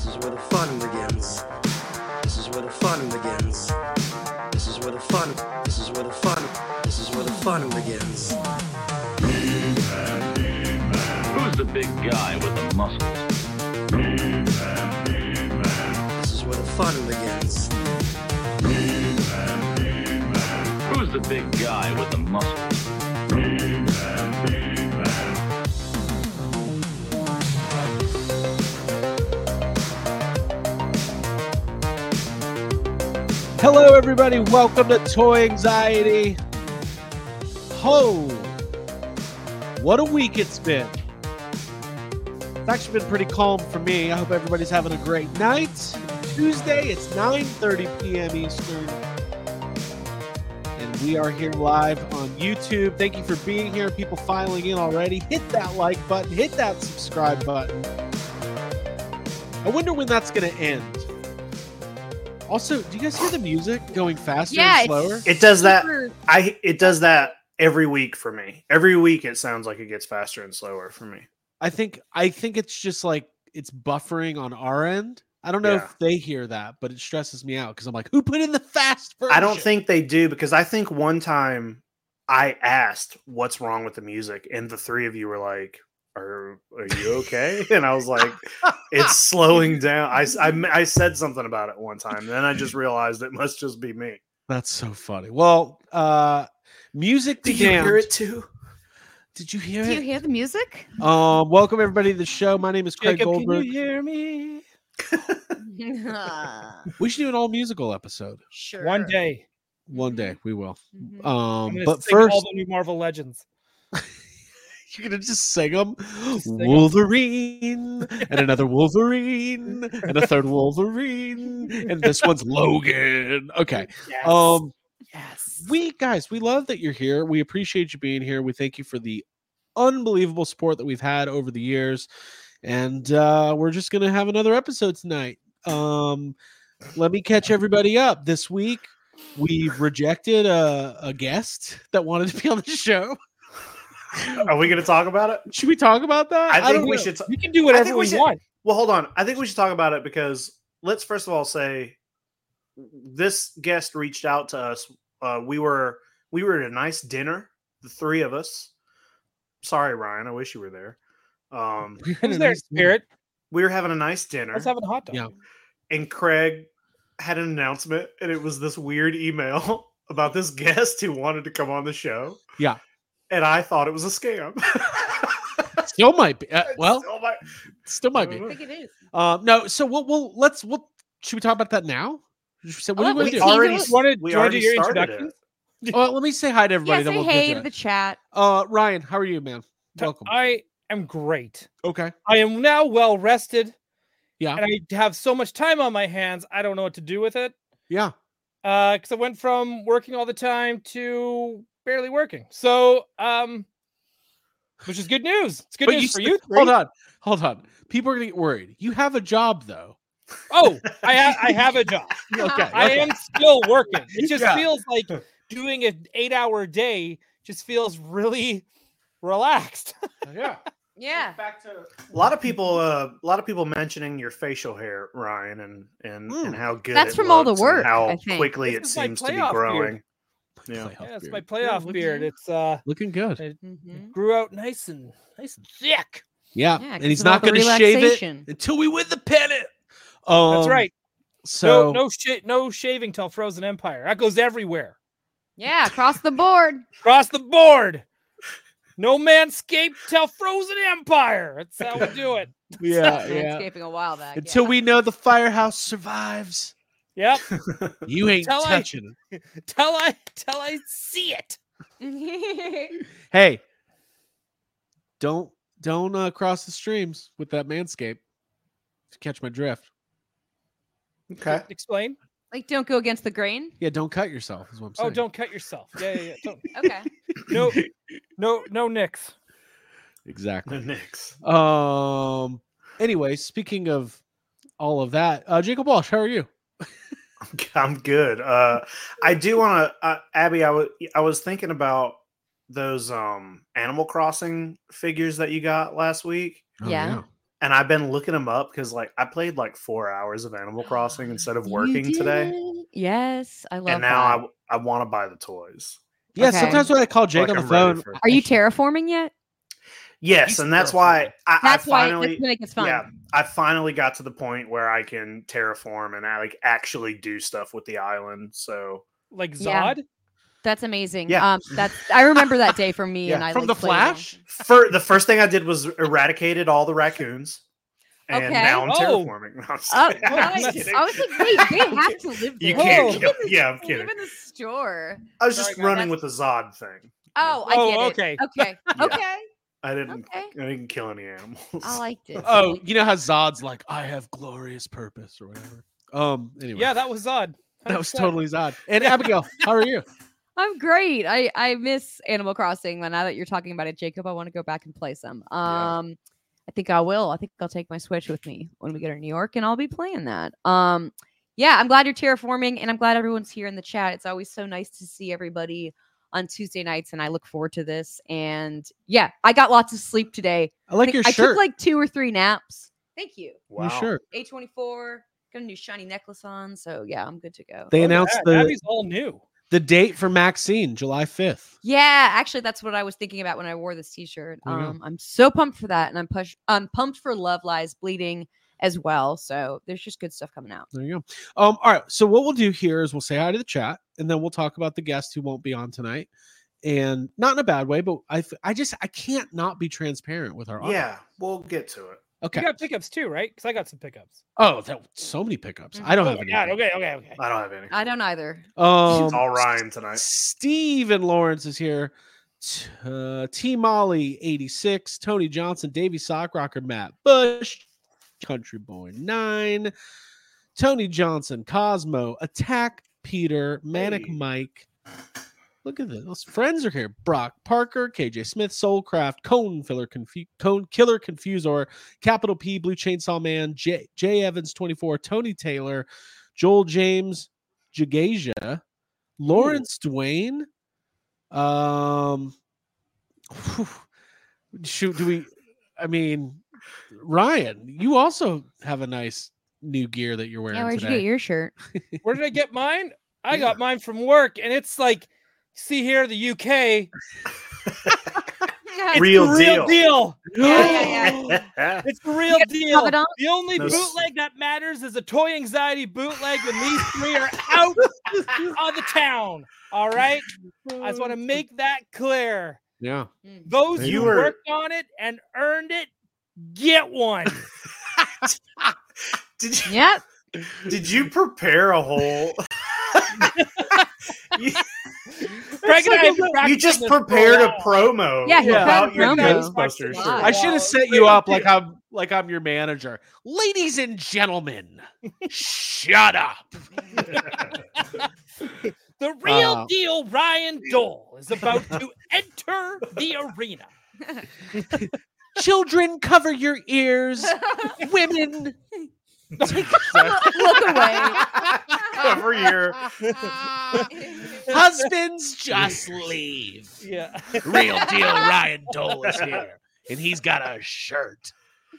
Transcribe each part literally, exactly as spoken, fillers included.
is where the fun begins. This is where the fun begins. This is where the fun. This is where the fun. This is where the fun begins. Who's the big guy with the muscles? This is where the fun begins. Who's the big guy with the muscles? Hello, everybody. Welcome to Toy Anxiety. Ho! What a week it's been. It's actually been pretty calm for me. I hope everybody's having a great night. Tuesday, it's nine thirty p.m. Eastern. And we are here live on YouTube. Thank you for being here. People filing in already. Hit that like button. Hit that subscribe button. I wonder when that's going to end. Also, do you guys hear the music going faster yeah, and slower? It does that. super- I it does that every week for me. Every week it sounds like it gets faster and slower for me. I think I think it's just like it's buffering on our end. I don't know Yeah. if they hear that, but it stresses me out because I'm like, who put in the fast version? I don't think they do because I think one time I asked what's wrong with the music and the three of you were like, are, are you okay? And I was like, it's slowing down. I, I, I said something about it one time. Then I just realized it must just be me. That's so funny. Well, uh, music Did began. you hear it too? Did you hear Do you it? hear the music? Um, welcome everybody to the show. My name is Craig Jacob, Goldberg. can you hear me? We should do an all musical episode Sure. One day. one Mhm. day. We will. Mhm. I'm Um, gonna but sing first, all the new Marvel Legends. you're gonna just sing them. sing 'em. Wolverine and another Wolverine and a third Wolverine and this one's Logan. Okay. Yes. Um, Yes. we guys, we love that you're here. We appreciate you being here. We thank you for the unbelievable support that we've had over the years, and uh, we're just gonna have another episode tonight. Um, let me catch everybody up. This week, we've rejected a, a guest that wanted to be on the show. Are we going to talk about it? Should we talk about that? I think don't we know. should. T- we can do I whatever think we, we should- want. Well, hold on. I think we should talk about it because let's first of all say this guest reached out to us. Uh, we were we were at a nice dinner, the three of us. Sorry, Ryan. I wish you were there. Um, We're in Who's a there, nice mood. Spirit? we were having a nice dinner, Let's have a hot dog. Yeah. and Craig had an announcement, and it was this weird email about this guest who wanted to come on the show. Yeah. and I thought it was a scam. Still might be. Uh, well, Oh my- still might be. I think it is. Um, no. So we'll we'll let's we'll should we talk about that now? So what Oh, are you we going to do? teased already it. You want to we do, you wanna do already your started introduction? it. Well, let me say hi to everybody. Yeah, then say we'll get hey to to it. the chat. Uh, Ryan, how are you, man? Welcome. I am great. Okay. I am now well rested. Yeah. And I have so much time on my hands, I don't know what to do with it. Yeah. Uh, because I went from working all the time to barely working. So, um, which is good news. It's good But news you for st- you. three. Hold on. Hold on. People are gonna get worried. You have a job though. Oh, I have I have a job. Okay. I am still working. It just Yeah. feels like doing an eight hour day just feels really relaxed. Yeah. Yeah. Back to A lot of people, uh, a lot of people mentioning your facial hair, Ryan, and and, Mm. and how good That's it from all the looks and work, how I think. quickly it This is my seems to be playoff growing. beard. Yeah, Yeah, it's beard. my playoff Yeah, beard. looking- It's uh looking good. it Mhm. grew out nice and nice and thick. Yeah. Yeah, and 'cause he's of all not the gonna shave it relaxation. until we win the pennant. Um, That's right. So no no sh- no shaving till Frozen Empire. That goes everywhere. Yeah, across the board. Across the board. No manscaped till Frozen Empire. That's how we do it. yeah, yeah. Landscaping a while back. Until yeah. we know the firehouse survives, Yep. you ain't Till I- touching it. Till I till I see it. Hey, don't don't uh, cross the streams with that manscape. If you catch my drift. okay. Explain. Like, don't go against the grain. Yeah, don't cut yourself. Is what I'm saying. Oh, don't cut yourself. Yeah, yeah, yeah. Don't. Okay. No, no, no nicks. exactly. The Knicks. Um. Anyway, speaking of all of that, uh, Jacob Walsh, how are you? I'm good. Uh, I do want to, uh, Abby. I was I was thinking about those um Animal Crossing figures that you got last week. Oh, Yeah. and I've been looking them up because like I played like four hours of Animal Crossing instead of You working today, did? Yes, I love and now that. I I want to buy the toys. Yeah, Okay. sometimes when I call Jake Like, on the I'm ready phone, for it. Are you terraforming yet? Yes, and that's why I, That's I why finally that's gonna make it fun. yeah I finally got to the point where I can terraform and I like actually do stuff with the island. So Like Yeah. Zod. That's amazing. Yeah. Um, that's I remember that day for me, Yeah. and I from like, the played along. Flash. for the first thing I did was eradicated all the raccoons, and Okay. now I'm Oh. terraforming. No, I'm just Oh, kidding. I'm nice. just kidding. I was like, wait, they have to live You there. can't Oh. kill. Yeah, I'm They kidding. live in the store. I was just Sorry, guys. running with the Zod thing. Oh, I Oh, get it. okay. Okay. Yeah. Okay. I didn't. Okay. I didn't kill any animals. I liked it. Oh, you know how Zod's like, I have glorious purpose or whatever. Um. Anyway, Yeah, that was Zod. that was one hundred percent. totally Zod. And Abigail, how are you? I'm great. I I miss Animal Crossing. Now that you're talking about it, Jacob, I want to go back and play some. Um, I think I will. I think I'll take my Switch with me when we get to New York, and I'll be playing that. Um, yeah, I'm glad you're terraforming, and I'm glad everyone's here in the chat. It's always so nice to see everybody on Tuesday nights, and I look forward to this. And yeah, I got lots of sleep today. I like think your I shirt. took like two or three naps. Thank you. Wow. Your shirt. A twenty-four. Got a new shiny necklace on, so yeah, I'm good to go. They Oh, announced yeah, the Abby's all new. the date for Maxine, July fifth. Yeah, actually, that's what I was thinking about when I wore this T-shirt. There you go. Um, I'm so pumped for that, and I'm push. I'm pumped for Love Lies Bleeding as well. So there's just good stuff coming out. There you go. Um. All right. So what we'll do here is we'll say hi to the chat, and then we'll talk about the guest who won't be on tonight, and not in a bad way, but I f- I just I can't not be transparent with our audience. Yeah, we'll get to it. Okay. You got pickups too, right? Because I got some pickups. Oh, that so many pickups. I don't Oh have my any. God. Okay, okay, okay. I don't have any. I don't either. Um. It's all Ryan tonight. Steve and Lawrence is here. T- Uh, T Molly eighty-six, Tony Johnson, Davey Sockrocker, Matt Bush, Country Boy nine, Tony Johnson, Cosmo, Attack Peter, Manic Hey. Mike. Look at this. Those friends are here. Brock Parker, K J Smith, Soulcraft, Cone Filler, Confu- Cone Killer Confusor, Capital P, Blue Chainsaw Man, J, J Evans twenty-four, Tony Taylor, Joel James, Jagasia, Lawrence Dwayne. Um, whew, shoot, do we? I mean, Ryan, you also have a nice new gear that you're wearing Yeah, where'd today. you get your shirt? Where did I get mine? I got mine from work, and it's like, see here, the U K. It's Real the real deal. deal. Yeah, yeah, It's the real deal. have it on? The only No s- bootleg that matters is a toy anxiety bootleg when these three are out of the town. All right. I just want to make that clear. Yeah. Those You who were- worked on it and earned it, get one. Did you Yep. did you prepare a whole? you, Craig and I have been you practicing just this for prepared a while. promo Yeah, he about your prepared a promo. Ghostbusters Wow. shirt. I should Wow. have set you up like I'm like I'm your manager. Ladies and gentlemen, shut up. The real Uh, deal Ryan Dole is about to enter the arena. Children, cover your ears. Women, take Look away. Cover your husbands, just leave. Yeah. Real deal Ryan Dole is here, and he's got a shirt.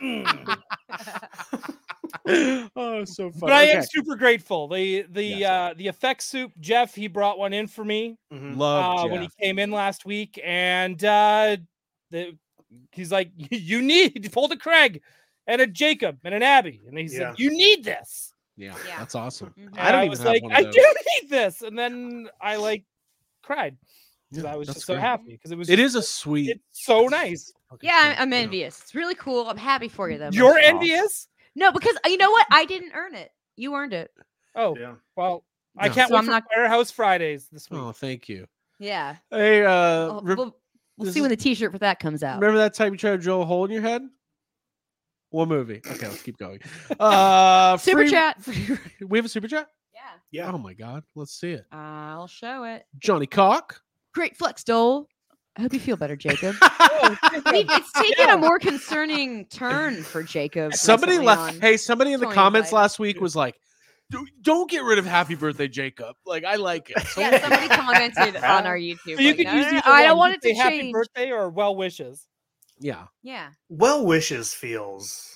Oh, so funny. But I am Okay. super grateful. The the Yes. uh the effect soup, Jeff, he brought one in for me Mhm. Love uh, Jeff. when he came in last week, and uh the he's like, you need he pulled a Craig and a Jacob and an Abby, and he Yeah. said, you need this. Yeah, Yeah. that's awesome. Mhm. And I don't even was have like, one of I those. do need this, and then I like cried because Yeah, I was that's just so great. happy because it was It just- is a sweet. it's so nice. Yeah, I'm, I'm envious. It's really cool. I'm happy for you, though. You're man. envious? No, because uh, you know what? I didn't earn it. You earned it. Oh, Yeah. well, I No. can't So wait I'm for not- Firehouse Fridays this week. Oh, thank you. Yeah. Hey, uh, Well, re- we'll we'll this see is- when the T-shirt for that comes out. remember that time you tried to drill a hole in your head? What movie? Okay, let's keep going. Uh, Super free- chat. free- we have a super chat. Yeah. Yeah. Oh my god, let's see it. I'll show it. Johnny Cock. Great flex, Dole. I hope you feel better, Jacob. Oh, See, it's taken a more concerning turn for Jacob. Somebody recently left. on- Hey, somebody in the Tony's comments life. last week was like, "Don't- "Don't get rid of Happy Birthday, Jacob." Like, I like it. So- Yeah, somebody commented on our YouTube. So you like, could no, use no, no, either I don't one. want You it to say happy change. birthday or well wishes. yeah. Yeah. Well wishes feels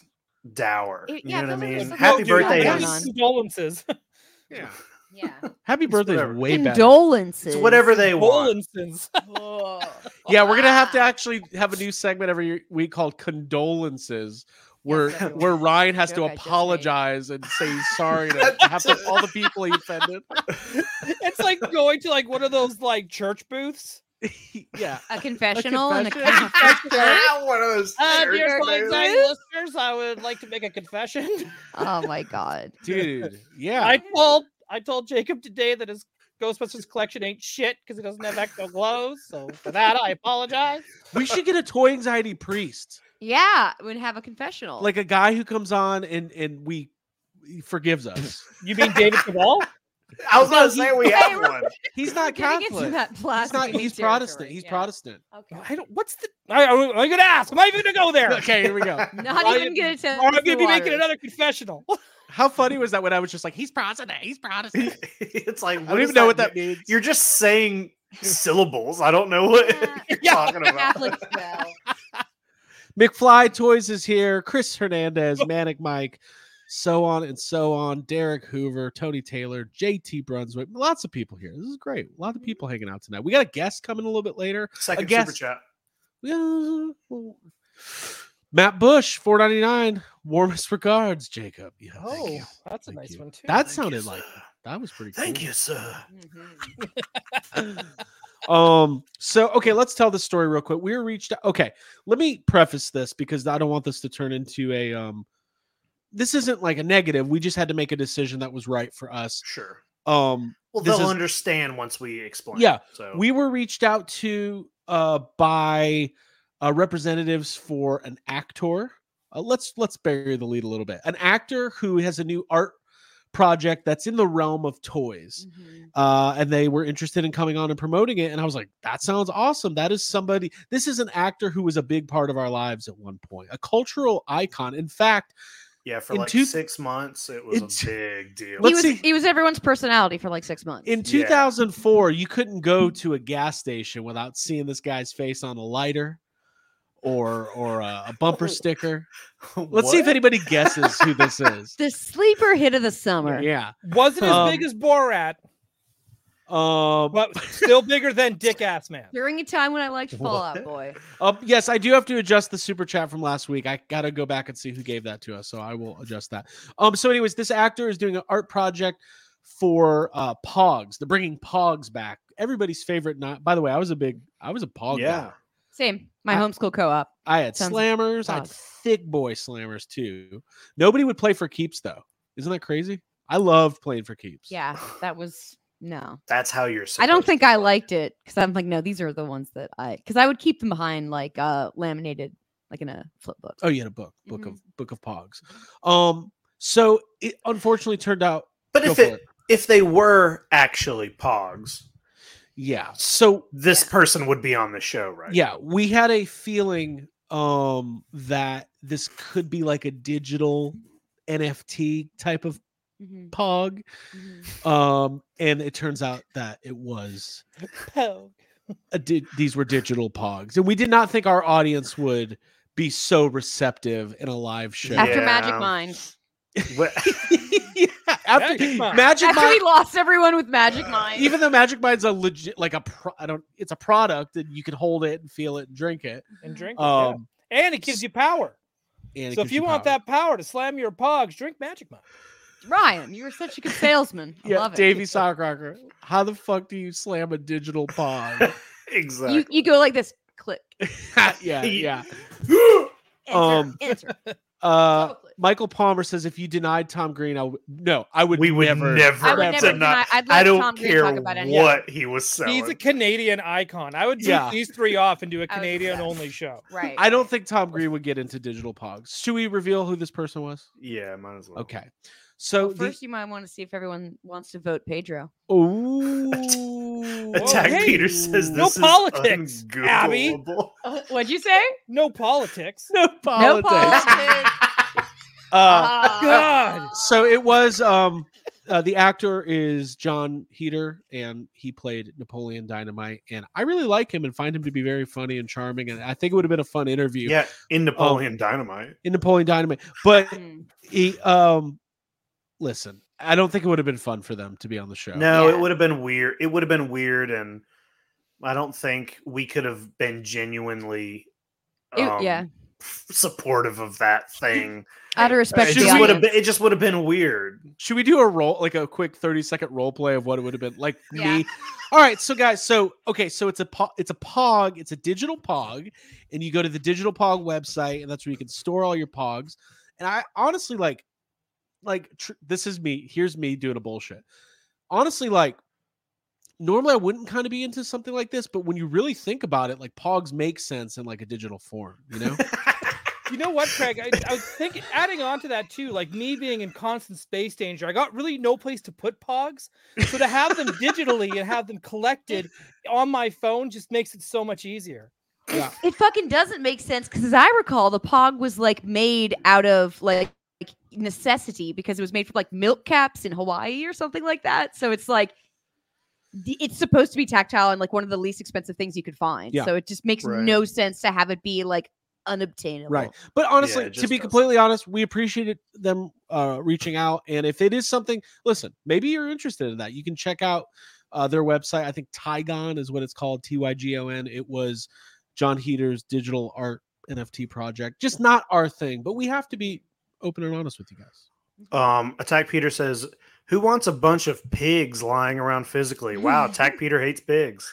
dour. It- You yeah, know it what I feels like mean? there's some Happy dude, birthday going is on. Condolences. Yeah. Yeah. Happy birthday whatever. is way better. Condolences. it's whatever they want. Condolences. Yeah, we're gonna have to actually have a new segment every week called condolences, where Yes, everyone. where Ryan has to Joke I just made. apologize and say he's sorry to have to, all the people he offended. It's like going to like one of those like church booths. Yeah, A confessional and a confession? One of those Uh, church dear Church things. anxiety booth? listeners, I would like to make a confession. Oh my god. dude. Yeah, I told I told Jacob today that his Ghostbusters collection ain't shit because he doesn't have ecto glows. So for that, I apologize. we should get a toy anxiety priest, Yeah, we'd have a confessional. like a guy who comes on and and we he forgives us. You mean David Cavall? I was No, going to he- say we Hey, have we're- one. He's We're not getting into Catholic. that He's blasphemy not. He's territory, Protestant. He's yeah. Protestant. Okay. I don't. What's the? I, I, I'm gonna ask. I'm not even gonna go there. Okay, here we go. Not Well, even you- gonna tell. Or I'm gonna be making another confessional. How funny was that when I was just like, he's Protestant. He's Protestant. It's like, I what don't does even know what that mean? means. You're just saying syllables. I don't know what Yeah. you're Yeah. talking about. Catholic spell. McFly Toys is here. Chris Hernandez, Manic Mike, so on and so on. Derek Hoover, Tony Taylor, J T Brunswick. Lots of people here. This is great. A lot of people hanging out tonight. We got a guest coming a little bit later. Second guess- super chat. Yeah. Matt Bush, four ninety-nine. Warmest regards, Jacob. Yeah, thank Oh, you. that's a Thank nice you. one too. That Thank sounded you, like sir. that was pretty Thank cool. you, sir. um so okay, let's tell the story real quick. We were reached out. Okay, let me preface this because I don't want this to turn into a um this isn't like a negative. We just had to make a decision that was right for us. Sure. Um Well, This they'll is- understand once we explain. Yeah, So we were reached out to uh by uh representatives for an actor. Uh, let's let's bury the lead a little bit. An actor who has a new art project that's in the realm of toys. Mhm. Uh, and they were interested in coming on and promoting it. And I was like, that sounds awesome. That is somebody, this is an actor who was a big part of our lives at one point, a cultural icon. In fact, yeah, for in like two- six months, it was in a two- big deal. He Let's was see. he was everyone's personality for like six months. in two thousand four, you couldn't go to a gas station without seeing this guy's face on a lighter or or a, a bumper sticker. Let's see if What? anybody guesses who this is. The sleeper hit of the summer. Yeah. Wasn't as Um, big as Borat, Um, but still bigger than Dick Ass Man. During a time when I liked Fall Out What? Boy. Um, yes, I do have to adjust the super chat from last week. I gotta go back and see who gave that to us, so I will adjust that. Um, so, anyways, this actor is doing an art project for uh Pogs. They're bringing Pogs back. Everybody's favorite. Not, by the way, I was a big, I was a Pog Yeah. guy. Same. My I- homeschool co-op. I had Sounds slammers. I had Pogs. thick boy slammers too. Nobody would play for keeps though. Isn't that crazy? I loved playing for keeps. Yeah, that was no. That's how you're. I don't supposed think to I play. liked it because I'm like, no, these are the ones that I because I would keep them behind like uh laminated, like in a flip book. Oh, you had a book, book Mhm. of book of Pogs. Um, so it unfortunately turned out. But Go if for it, it. if they were actually Pogs, Yeah. So this person would be on the show, right? yeah, we had a feeling um that this could be like a digital N F T type of Mhm, Pog. mhm. Um, and it turns out that it was Oh. a di- these were digital Pogs, and we did not think our audience would be so receptive in a live show. After Yeah. Magic Mind. What- Yeah, after Magic Mind. Magic After Mind, we lost everyone with Magic Mind. even though Magic Mind's a legit like a pro, I don't it's a product that you can hold it and feel it and drink it. And drink it, yeah. Um, And it gives you power. and it So if gives you want power. that power to slam your Pogs, drink Magic Mind. Ryan, you were such a good salesman. I yeah, love it. Davey Sockrocker, how the fuck do you slam a digital Pog? exactly. You you go like this, click. yeah, yeah. Enter, Um, enter. Uh, Double click. Michael Palmer says, if you denied Tom Green, I would no, I would we would never, never, I would never deny. deny- I'd I let don't Tom Green care talk about any- what he was selling. He's a Canadian icon. I would do Yeah. these three off and do a I was- Canadian yeah. only show. Right. I don't think Tom Green would get into digital Pogs. Should we reveal who this person was? yeah, might as well. Okay. So Well, first, you might want to see if everyone wants to vote Pedro. the ooh, Attack hey, Peter says no this politics, is Abby. ungoogleable. What'd you say? No politics. no No politics. politics. Uh, Ah. God. so it was um uh, the actor is John Heder, and he played Napoleon Dynamite. And I really like him and find him to be very funny and charming. And I think it would have been a fun interview. Yeah, in Napoleon Dynamite. In Napoleon Dynamite, but Mm. he, um, listen, I don't think it would have been fun for them to be on the show. No, Yeah. it would have been weird. It would have been weird, and I don't think we could have been genuinely It- um, yeah. f- supportive of that thing. Out of respect It to the just would have audience. been. It just would have been weird. Should we do a roll, like a quick thirty second role play of what it would have been like Yeah. me? All right, so guys, so okay, so it's a po- it's a Pog, it's a digital Pog, and you go to the Digital Pog website, and that's where you can store all your Pogs. And I honestly like, like tr- this is me. Here's me doing a bullshit. Honestly, like normally I wouldn't kind of be into something like this, but when you really think about it, like Pogs make sense in like a digital form, you know? You know what, Craig? I, I was thinking, adding on to that too, like me being in constant space danger, I got really no place to put Pogs. So to have them digitally and have them collected on my phone just makes it so much easier. Yeah. It fucking doesn't make sense because, as I recall, the Pog was like made out of like, like necessity because it was made from like milk caps in Hawaii or something like that. So it's like d- it's supposed to be tactile and like one of the least expensive things you could find. Yeah. So it just makes Right. no sense to have it be like unobtainable. Right. But honestly, Yeah, it to just be doesn't. completely honest, we appreciated them uh, reaching out. And if it is something, listen, maybe you're interested in that. You can check out uh, their website. I think Tygon is what it's called, T Y G O N. It was John Heder's digital art N F T project. Just not our thing, but we have to be open and honest with you guys. Um, Attack Peter says, "Who wants a bunch of pigs lying around physically?" Wow, Attack Peter hates pigs.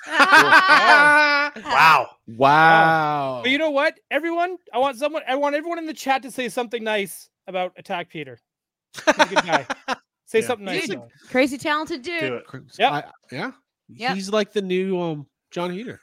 Wow. Wow. But you know what? Everyone, I want someone, I want everyone in the chat to say something nice about Attack Peter. He's a good guy. Say Yeah. something nice. He's a about him. Crazy talented dude. Do it. Yep. I- yeah. Yep. He's like the new um John Heder.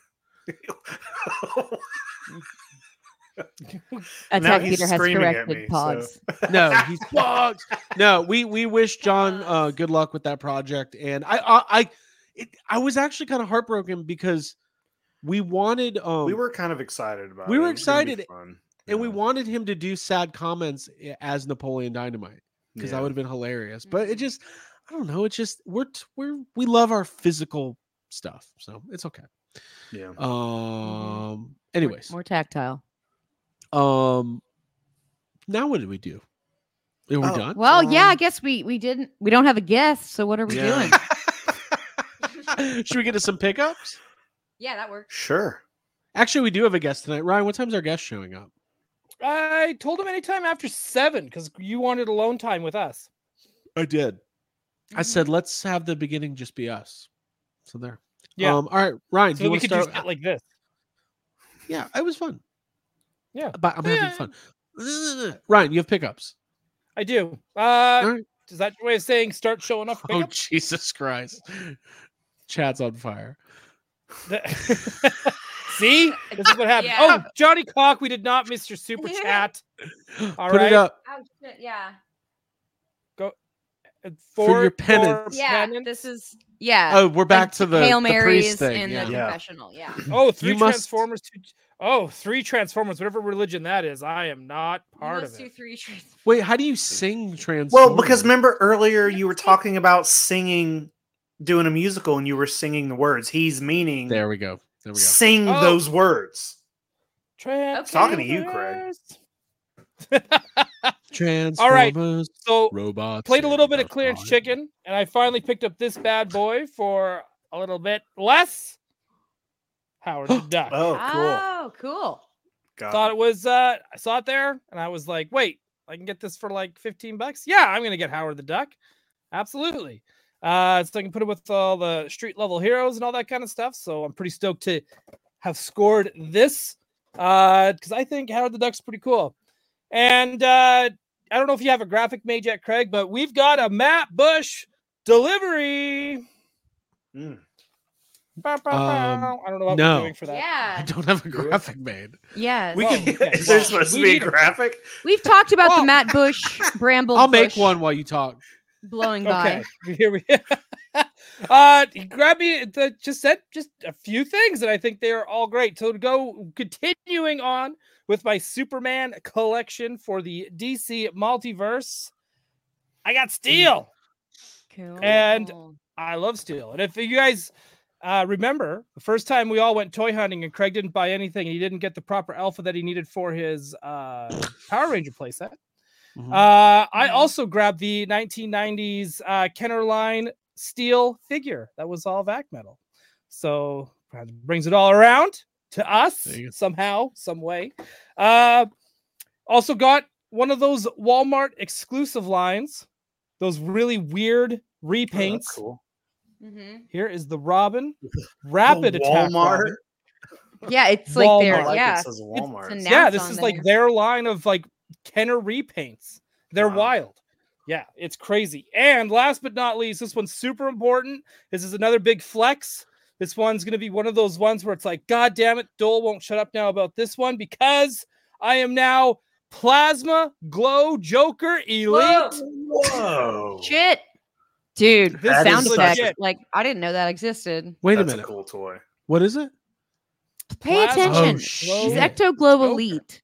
Attack Now he's Peter has screaming at corrected me, Pogs. so- No, he's bugs. No, we we wish John uh, good luck with that project. And I I I, it, I was actually kind of heartbroken because we wanted um we were kind of excited about We it. were It was gonna be excited, fun. and we Yeah. wanted him to do sad comments i- as Napoleon Dynamite because that Yeah. would have been hilarious. But it just I don't know. It's just we're t- we're we love our physical stuff, so it's okay. Yeah. Um. Anyways, More tactile. um. Now what did we do? Are we Oh, done? Well, yeah, I Um, guess we we didn't we don't have a guest, so what are we Yeah. doing? Should we get to some pickups? Yeah, that works. Sure. Actually, we do have a guest tonight. Ryan, what time's our guest showing up? I told him anytime after seven because you wanted alone time with us. I did. Mm-hmm. I said let's have the beginning just be us. So there. Yeah. Um. All right, Ryan. do So you we want to could do start? shit like this. Yeah, it was fun. Yeah. But I'm Yeah. having fun. Ryan, you have pickups. I do. Uh, All right. Is that your way of saying start showing up? for Oh pickups? Jesus Christ! Chat's on fire. See, this is what happened. Yeah. Oh, Johnny Cock, we did not miss your super chat. All Put right. it up Oh shit, yeah. For, your penance. Yeah, penance. this is yeah. Oh, we're back like to the Hail the Marys priest thing. in yeah. the Yeah. confessional. Yeah. Oh, three You must- transformers. Two, oh, three transformers. Whatever religion that is, I am not part Let's of do it. three trans- Wait, how do you sing trans? Well, because remember earlier you were talking about singing, doing a musical, and you were singing the words. He's meaning there we go. There we go. sing Oh. those words. Transformers. Talking to you, Craig. Transformers. All right. So Robots. played a little and bit of clearance robots. chicken, and I finally picked up this bad boy for a little bit less. Howard the Duck. Oh, cool. Oh, cool. Got Thought it. it was. Uh, I saw it there, and I was like, "Wait, I can get this for like fifteen bucks." Yeah, I'm gonna get Howard the Duck. Absolutely. Uh, so I can put it with all the street level heroes and all that kind of stuff. So I'm pretty stoked to have scored this uh, because I think Howard the Duck's pretty cool. And uh, I don't know if you have a graphic made yet, Craig, but we've got a Matt Bush delivery. Mm. Bow, bow, bow. Um, I don't know what no. we're doing for that. I Yeah. don't have a graphic made. Yes. We Oh, can. okay. Is there Well, supposed to we be a need a- graphic? We've talked about Well- the Matt Bush Bramble. I'll make Bush one while you talk. blowing by. Okay, here we. uh, he grabbed me. The, just said just a few things, and I think they are all great. So to go continuing on with my Superman collection for the D C multiverse, I got Steel. Cool. And I love steel. And if you guys uh, remember, the first time we all went toy hunting and Craig didn't buy anything, and he didn't get the proper alpha that he needed for his uh, Power Ranger playset. Mhm. Uh, I Mhm. also grabbed the nineteen nineties uh, Kenner line steel figure that was all vac metal. So kind of brings it all around to us There you go. somehow, some way. Uh, also got one of those Walmart exclusive lines, those really weird Oh, repaints. that's cool. Mhm. Here is the Robin Rapid The Attack Walmart. Robin. Yeah, it's like Walmart. there. I like Yeah. it says It's- Walmart. it's Yeah, Announced this on is like there. their line of like Kenner repaints. They're Wow. wild. Yeah, it's crazy. And last but not least, this one's super important. This is another big flex. This one's going to be one of those ones where it's like, God damn it, Dole won't shut up now about this one because I am now Plasma Glow Joker Elite. Whoa. Shit. Dude, This the That is sound such effect. a- Like, I didn't know that existed. Wait That's a a minute. cool toy. What is it? Pay Plasma attention. Oh, She's shit. Ecto Glow Joker. Elite.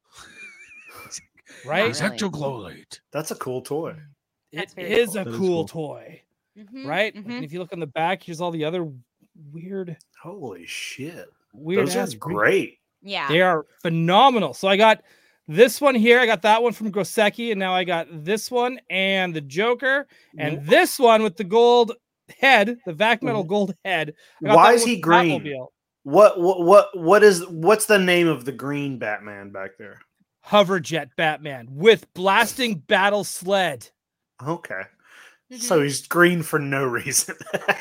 Right? It's really. Ectoglolate. That's a cool toy. It That's very is cool. a That is cool cool. toy, Mhm, right? Like, mhm. and if you look on the back, here's all the other weird, Holy shit. weird. Those ass are green- great. Yeah. They are phenomenal. So I got this one here. I got that one from Grosecki, and now I got this one and the Joker, and this one with the gold head, the vac metal gold head. I got Why that is one he with green? Batmobile. What what what what is what's the name of the green Batman back there? Hoverjet Batman with blasting battle sled. Okay. Mhm. So he's green for no reason.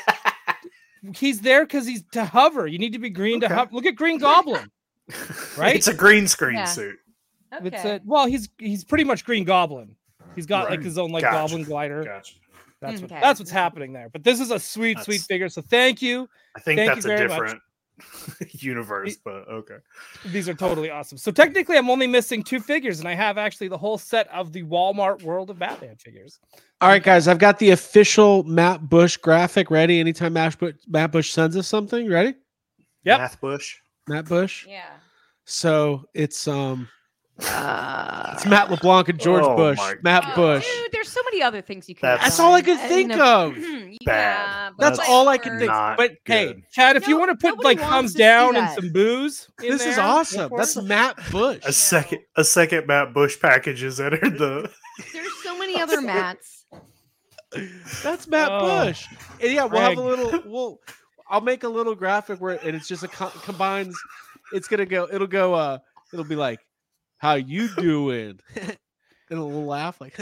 He's there because he's to hover. You need to be green to Okay. hover. Look at Green Goblin. Right? It's a green screen Yeah. suit. It's Okay. a, well, he's he's pretty much Green Goblin. He's got like Right. his own like Gotcha. goblin glider. Gotcha. That's what Okay. that's what's happening there. But this is a sweet, sweet That's- figure. So thank you. I think Thank that's you a very much. different universe, but okay. These are totally awesome. So technically, I'm only missing two figures, and I have actually the whole set of the Walmart World of Batman figures. All right, guys, I've got the official Matt Bush graphic ready. Anytime Matt Bush, Matt Bush sends us something, ready? Yep. Math Bush. Matt Bush. Yeah. So it's um, Uh, it's Matt LeBlanc and George Oh Bush. my Matt God. Bush. Dude, there's so many other things you can. That's- That's all I could find. think You know, of. yeah, Bad. but That's That's all I could whatever. think. Not But hey, good. Chad, if you No, want to put nobody like wants thumbs to see down and that. some booze, in this is there, go awesome. for That's it. Matt Bush. A second a second Matt Bush package has entered the There's so many other mats. That's Matt Oh, Bush. And yeah, we'll have a Craig. little. We'll. I'll make a little graphic where and it's just a co- combines. It's gonna go. It'll go. Uh, it'll be like, "How you doing?" and a little laugh like.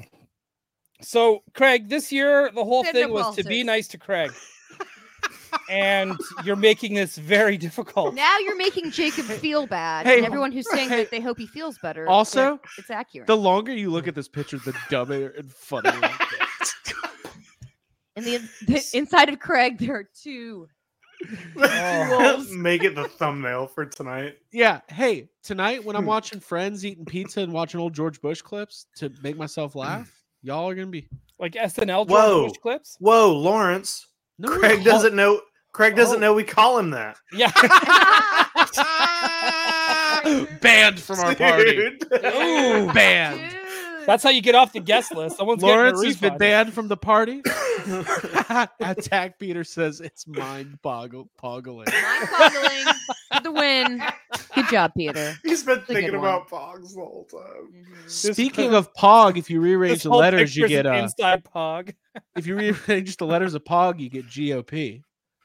So, Craig, this year the whole Send no thing was to be politics. nice to Craig, and you're making this very difficult. Now you're making Jacob feel bad, Hey, and everyone who's saying hey, that they hope he feels better. also, they're- it's accurate. The longer you look at this picture, the dumber and funnier. it gets. In the, the inside of Craig, there are two. Oh. make it the thumbnail for tonight. Yeah. Hey, tonight when I'm Hmm. watching Friends, eating pizza, and watching old George Bush clips to make myself laugh, y'all are gonna be. Like S N L Whoa. George Bush clips. Whoa, Lawrence. No, Craig no. doesn't know Craig doesn't Oh. know we call him that. Yeah. Banned from our party. Dude. Ooh. Banned. Dude. That's how you get off the guest list. Someone's Lawrence getting a has been refund. banned from the party. Attack Peter says it's mind boggle boggling. Mind boggling for the win. Good job, Peter. He's been a thinking good one. about Pogs the whole time. Mhm. Speaking of Pog, if you rearrange This the whole letters, you picture's get an uh, inside pog. if you rearrange the letters of Pog, you get G O P.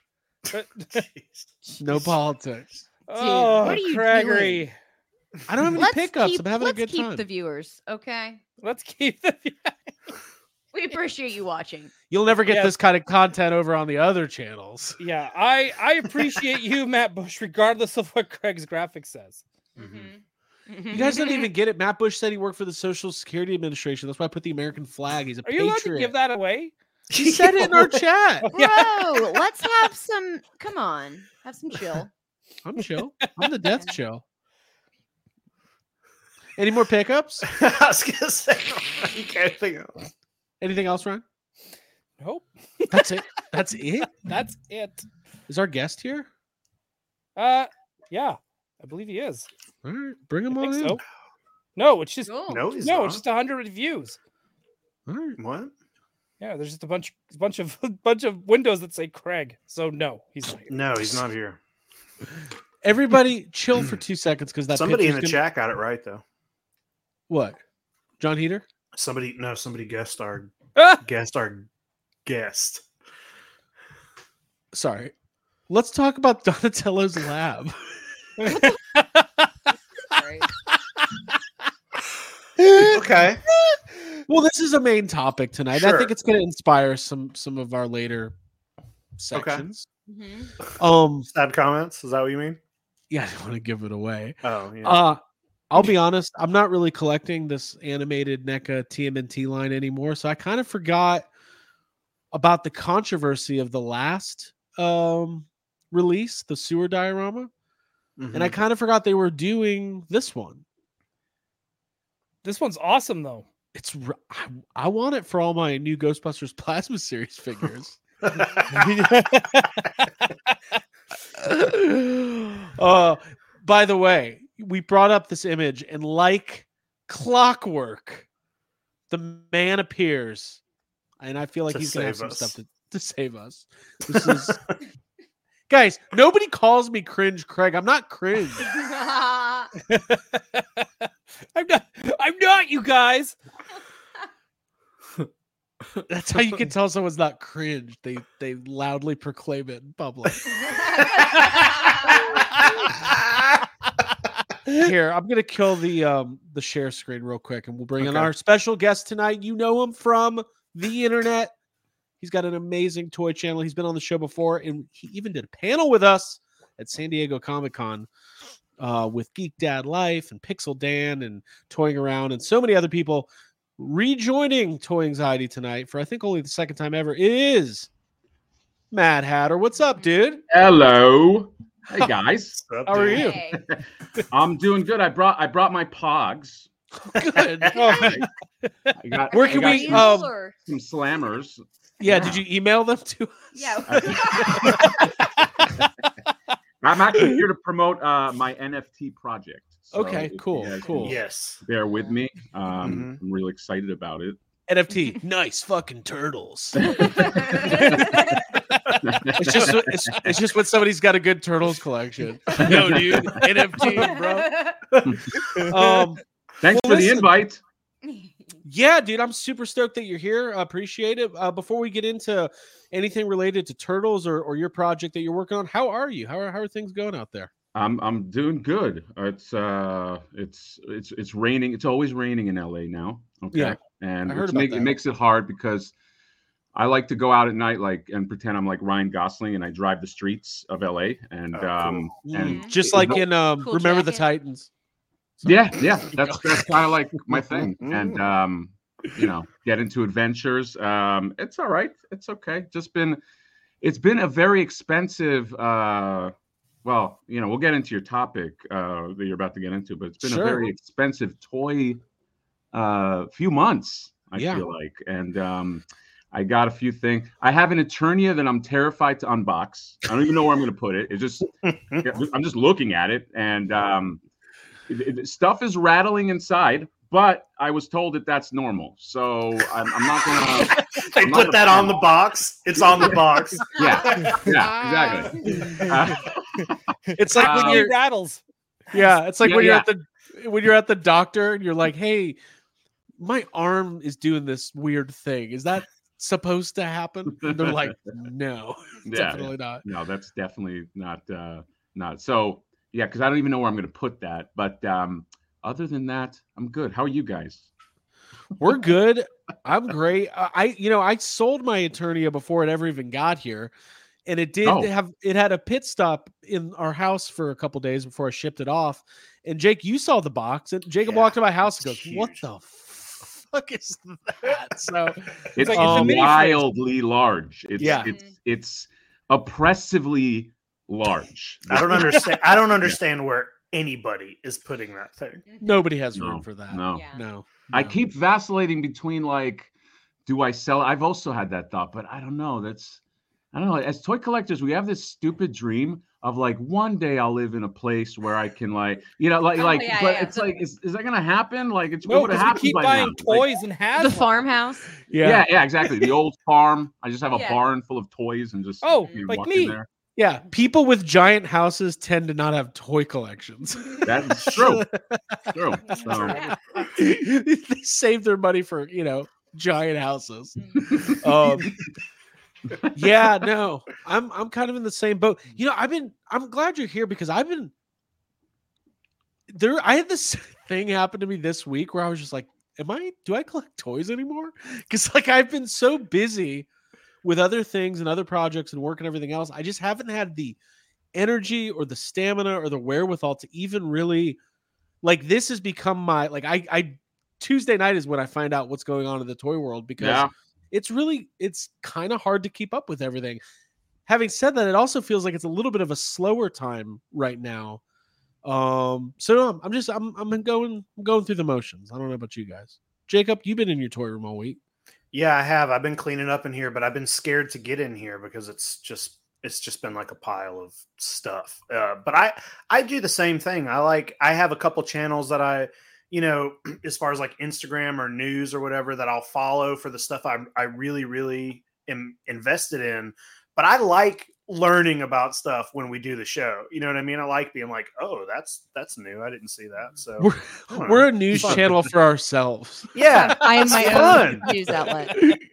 No politics. oh, what are you Gregory. I don't have any Let's pickups. keep, I'm having a let's good keep time. the viewers, okay? Let's keep the. We appreciate you watching. You'll never get Yes. this kind of content over on the other channels. Yeah, I I appreciate you, Matt Bush, regardless of what Craig's graphic says. Mm-hmm. You guys don't even get it. Matt Bush said he worked for the Social Security Administration. That's why I put the American flag. He's a Are you allowed to patriot. give that away? He said it in our chat. Bro, let's have some. Come on, have some chill. I'm chill. I'm the death chill. Any more pickups? I was gonna say I can't think of Anything else, Ryan? Nope. That's it. That's it. That's it. Is our guest here? Uh, yeah, I believe he is. All right, bring him I on think in. so. No, it's just Cool. No, he's no, not. it's just a hundred views. All right. What? Yeah, there's just a bunch, bunch of, bunch of windows that say Craig. So no, he's not here. No, he's not here. Everybody, chill for two seconds because that Somebody in the picture's gonna- chat got it right though. What? John Heater? Somebody, no, somebody guessed our Ah! guessed our guest. Sorry. Let's talk about Donatello's lab. Sorry. Okay. Well, this is a main topic tonight. I Sure. think it's going to inspire some some of our later sections. Mhm. Um, Sad comments. Is that what you mean? yeah, I don't want to give it away. Oh, yeah. Uh, I'll be honest, I'm not really collecting this animated NECA T M N T line anymore, so I kind of forgot about the controversy of the last um release, the sewer diorama, and I Mhm. kind of forgot they were doing this one. This one's awesome though. It's r- I, I want it for all my new Ghostbusters Plasma Series figures. uh, by the way, we brought up this image, and like clockwork, the man appears, and I feel like To he's gonna have save some us. stuff to, to save us. This is guys. Nobody calls me cringe, Craig. I'm not cringe. I'm not. I'm not. You guys. That's how you can tell someone's not cringe. They they loudly proclaim it in public. Here, I'm gonna kill the um the share screen real quick, and we'll bring in Okay. our special guest tonight. You know him from the internet. He's got an amazing toy channel. He's been on the show before, and he even did a panel with us at San Diego Comic Con uh, with Geek Dad Life and Pixel Dan and Toying Around and so many other people. Rejoining Toy Anxiety tonight for I think only the second time ever is Mad Hatter. What's up, dude? Hello. Hey guys. What's up, How are dude? you? Hey. I'm doing good. I brought I brought my pogs. Good. I got, Where I can got we, some, um, Or- some slammers. Yeah, did you email them to us? yeah. I'm actually here to promote uh, my N F T project. So Okay, if you cool, guys cool. can Yes. Bear with me. Um, Mhm. I'm really excited about it. N F T. Nice fucking turtles. It's just it's, it's just when somebody's got a good turtles collection. No, dude, N F T, bro. Um, Thanks Well, for the listen. invite. yeah, dude, I'm super stoked that you're here. I appreciate it. Uh, before we get into anything related to turtles or, or your project that you're working on, how are you? How are how are things going out there? I'm I'm doing good. It's uh it's it's it's raining. It's always raining in L A now. Okay. Yeah, And I heard it's about make, that. it makes it hard because I like to go out at night like and pretend I'm like Ryan Gosling and I drive the streets of L A and Oh, cool. um and Mhm. Just it- like in um, Cool Remember the jacket. Titans. yeah, yeah, that's that's kind of like my thing. And um you know, get into adventures. Um it's all right. It's okay. Just been it's been a very expensive uh well, you know, we'll get into your topic uh that you're about to get into, but it's been Sure. a very expensive toy uh few months, I Yeah. feel like. And um I got a few things. I have an Eternia that I'm terrified to unbox. I don't even know where I'm going to put it. It's just I'm just looking at it, and um, it, it- stuff is rattling inside. But I was told that that's normal, so I'm, I'm not gonna. They I'm not put that a on fan. the box. It's on the box. Yeah, yeah, exactly. Uh, It's like when Um, He you're rattles. yeah, it's like Yeah, when you're yeah. at the when you're at the doctor and you're like, hey, my arm is doing this weird thing. Is that supposed to happen? And they're like, no, yeah, definitely not. no, that's definitely not uh, not. So yeah, because I don't even know where I'm going to put that. But um, other than that, I'm good. How are you guys? We're good. I'm great. I, I you know, I sold my Eternia before it ever even got here. And it did Oh. have it had a pit stop in our house for a couple days before I shipped it off. And Jake, you saw the box, and Jacob Yeah, walked to my house and it's goes, "What huge. the fuck is that?" So It's like it's a um, mini fridge. wildly large. It's Yeah. it's it's oppressively large. I don't understand. I don't understand where anybody is putting that thing. nobody has room No, for that. no. Yeah. No, I no. keep vacillating between like, do I sell it? I've also had that thought, but I don't know. That's I don't know. As toy collectors, we have this stupid dream of like one day I'll live in a place where I can like, you know, like, Oh, like, yeah, but yeah. it's like, is, is that gonna happen? Like, it's No, would have because we happened keep by buying now. Like, toys and has The one. farmhouse. yeah, yeah, exactly. The old farm. I just have a Yeah. barn full of toys and just Oh, you know, like walk in me. there. Yeah, people with giant houses tend to not have toy collections. That's true. True. So, Yeah. They save their money for, you know, giant houses. Um, yeah, no, I'm I'm kind of in the same boat. You know, I've been I'm glad you're here because I've been there. I had this thing happen to me this week where I was just like, "Am I? Do I collect toys anymore?" Because like I've been so busy with other things and other projects and work and everything else, I just haven't had the energy or the stamina or the wherewithal to even really like. This has become my like I I Tuesday night is when I find out what's going on in the toy world because. yeah. It's really it's kind of hard to keep up with everything. Having said that, it also feels like it's a little bit of a slower time right now. Um, so no, I'm just I'm I'm going I'm going through the motions. I don't know about you guys. Jacob, you've been in your toy room all week. Yeah, I have. I've been cleaning up in here, but I've been scared to get in here because it's just it's just been like a pile of stuff. Uh, but I I do the same thing. I like I have a couple channels that I, you know, as far as like Instagram or news or whatever that I'll follow for the stuff I I really really am invested in. But I like learning about stuff when we do the show. You know what I mean? I like being like, oh, that's that's new. I didn't see that. So We're, I don't know. we're a news Fun. channel for ourselves. Yeah, I am my it's own fun. news outlet.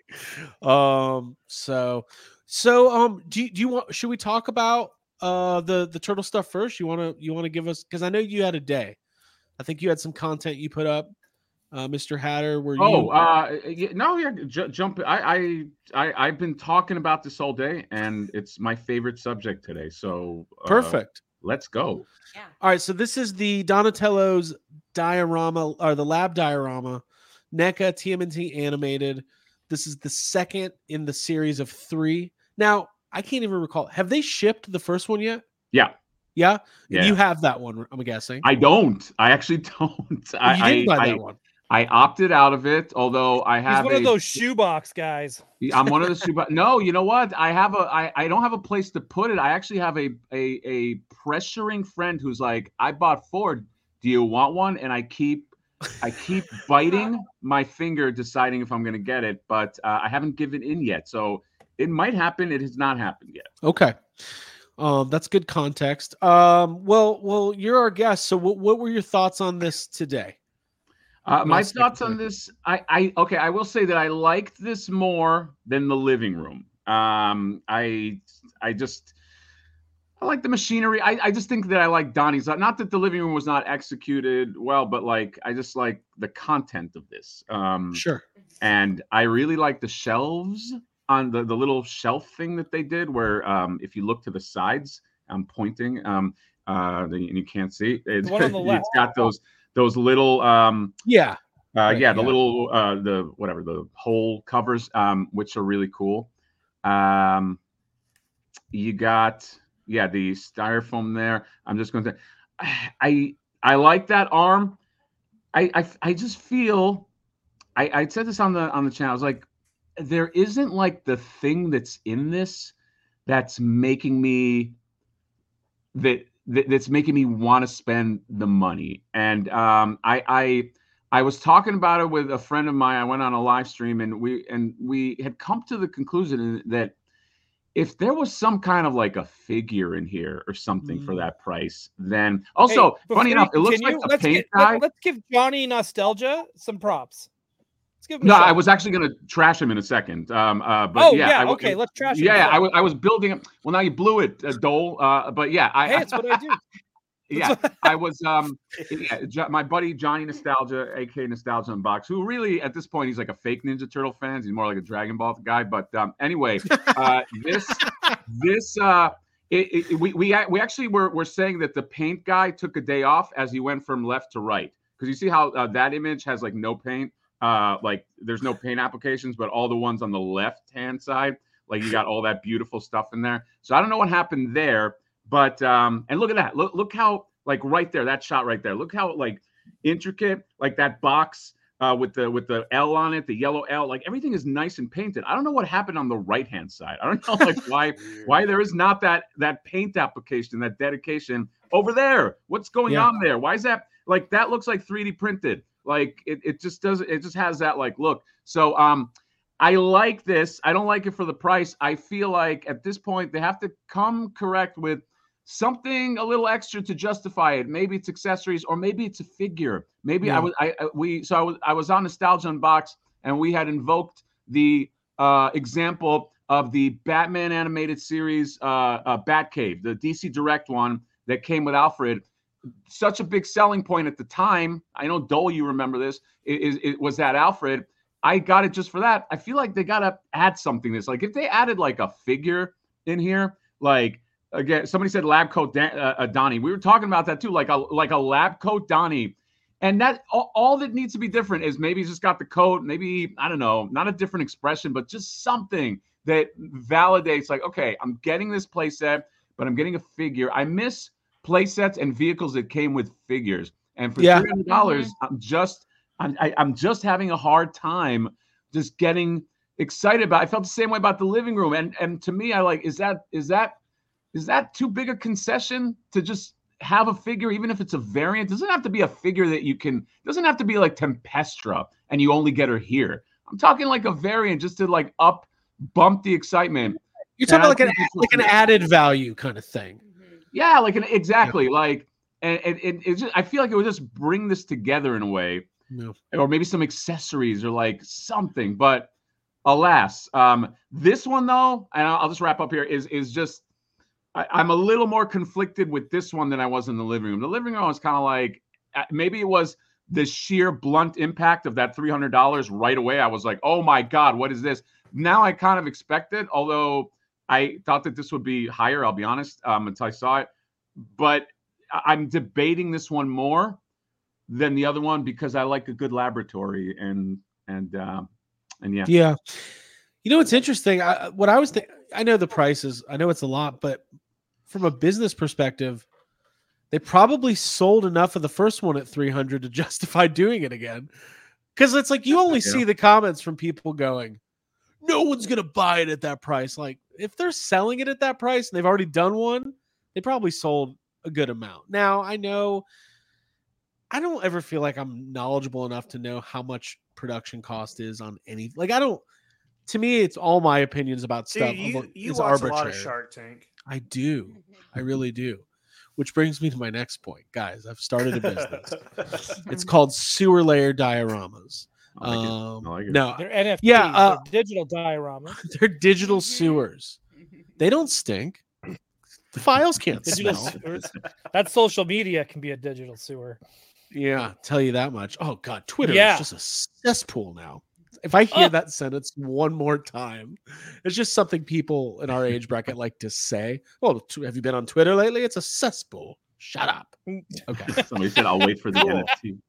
um so so um do you, do you want should we talk about uh the the turtle stuff first? You want to you want to give us because I know you had a day. I think you had some content you put up, uh, Mister Hatter. Where Oh, you? uh, yeah, no, yeah, j- jump. I, I, I, I've been talking about this all day, and it's my favorite subject today. So uh, Perfect. Let's go. All right, so this is the Donatello's diorama or the lab diorama, NECA T M N T animated. This is the second in the series of three. Now, I can't even recall. Have they shipped the first one yet? Yeah. Yeah? Yeah. You have that one, I'm guessing. I don't. I actually don't. Oh, you I, didn't I, buy I, that one. I opted out of it, although I He's have one a, of those shoebox guys. I'm one of the super. No, you know what? I have a. I, I don't have a place to put it. I actually have a, a a pressuring friend who's like, I bought four. Do you want one? And I keep I keep biting my finger, deciding if I'm going to get it, but uh, I haven't given in yet. So it might happen. It has not happened yet. Okay. Um, that's good context. Um, well, well, you're our guest. So what, what were your thoughts on this today? Uh, my Last thoughts second. on this, I, I, okay, I will say that I liked this more than the living room. Um, I, I just, I like the machinery. I, I just think that I like Donnie's. Not that the living room was not executed well, but like I just like the content of this. Um, Sure. and I really like the shelves on the the little shelf thing that they did, where um, if you look to the sides, I'm pointing, um, uh, and you can't see. It, The one on the left. it's got those. Those little, um, Yeah. uh, Right, yeah, the yeah. little, uh, the whatever, the hole covers, um, which are really cool. Um, you got, yeah, the styrofoam there. I'm just going to, I, I like that arm. I, I, I just feel, I, I said this on the on the channel. I was like, there isn't like the thing that's in this that's making me that. that's making me want to spend the money. And um, I, I, I was talking about it with a friend of mine. I went on a live stream and we, and we had come to the conclusion that if there was some kind of like a figure in here or something for Mm. that price, then also Hey, funny before enough, you it looks continue, like the let's paint get- guy. Let, let's give Johnny Nostalgia some props. Let's give him a No, shout. I was actually going to trash him in a second. Um, uh, but Oh yeah, yeah, I, w- okay. Let's trash him. yeah, Sorry. I, w- I was building it. Well, now you blew it, uh, Dole. Uh, but yeah, I, Hey, it's what I do. yeah, I was um yeah, Jo- my buddy Johnny Nostalgia, aka Nostalgia Unbox, who really at this point he's like a fake Ninja Turtle fan. He's more like a Dragon Ball guy. But um anyway, uh this this uh it, it, we we a- we actually were were saying that the paint guy took a day off as he went from left to right, because you see how uh, that image has like no paint, uh like there's no paint applications, but all the ones on the left hand side, like you got all that beautiful stuff in there. So I don't know what happened there. But um, and look at that. Look, look how like right there, that shot right there. Look how like intricate, like that box, uh, with the with the L on it, the yellow L. Like everything is nice and painted. I don't know what happened on the right hand side. I don't know like why why there is not that that paint application, that dedication over there. What's going Yeah. on there? Why is that like that looks like three D printed? Like it, it just does it just has that like look. So um I like this. I don't like it for the price. I feel like at this point they have to come correct with something a little extra to justify it. Maybe it's accessories, or maybe it's a figure. Maybe Yeah. I was I I- we so I was I was on Nostalgia Unbox, and we had invoked the uh, example of the Batman animated series, uh, uh, Batcave, the D C Direct one that came with Alfred. Such a big selling point at the time. I know Dole, you remember this. It, it, it was that Alfred. I got it just for that. I feel like they gotta add something. This like if they added like a figure in here, like. Again, somebody said lab coat Dan, uh, uh, Donnie. We were talking about that too, like a like a lab coat Donnie, and that all, all that needs to be different is maybe he's just got the coat, maybe I don't know, not a different expression, but just something that validates. Like, okay, I'm getting this playset, but I'm getting a figure. I miss playsets and vehicles that came with figures, and for Yeah. three hundred dollars, I'm just I'm I, I'm just having a hard time just getting excited about. I felt the same way about the living room, and and to me, I like is that is that. Is that too big a concession to just have a figure, even if it's a variant? Doesn't have to be a figure that you can, doesn't have to be like Tempestra and you only get her here. I'm talking like a variant just to like up, bump the excitement. You're talking And I like an think that's like an what- added value kind of thing. Yeah, like an, exactly. Like, and it, it, it just, I feel like it would just bring this together in a way, No. or maybe some accessories or like something. But alas, um, this one though, and I'll, I'll just wrap up here, is is just, I, I'm a little more conflicted with this one than I was in the living room. The living room was kind of like, uh, maybe it was the sheer blunt impact of that three hundred dollars right away. I was like, oh my God, what is this? Now I kind of expect it, although I thought that this would be higher, I'll be honest, um, until I saw it. But I- I'm debating this one more than the other one because I like a good laboratory and, and, uh, and yeah. Yeah. You know what's interesting? I, what I was thinking, I know the prices, I know it's a lot, but from a business perspective, they probably sold enough of the first one at three hundred to justify doing it again. Because it's like you only Yeah. see the comments from people going, no one's going to buy it at that price. Like if they're selling it at that price and they've already done one, they probably sold a good amount. Now, I know I don't ever feel like I'm knowledgeable enough to know how much production cost is on any, like I don't, to me, it's all my opinions about stuff. Dude, you, of- you is watch arbitrary. a lot of Shark Tank. I do. I really do. Which brings me to my next point. Guys, I've started a business. It's called Sewer Layer Dioramas. I like it. Um, I like it. no, They're N F Ts, Yeah, uh, they're digital dioramas. they're digital sewers. They don't stink. The files can't Digital smell. sewers. That social media can be a digital sewer. Yeah, tell you that much. Oh God, Twitter Yeah. is just a cesspool now. If I hear Oh. that sentence one more time, it's just something people in our age bracket like to say. Oh, t- have you been on Twitter lately? It's a cesspool. Shut up. Okay. Somebody said, I'll wait for the Cool. N F T.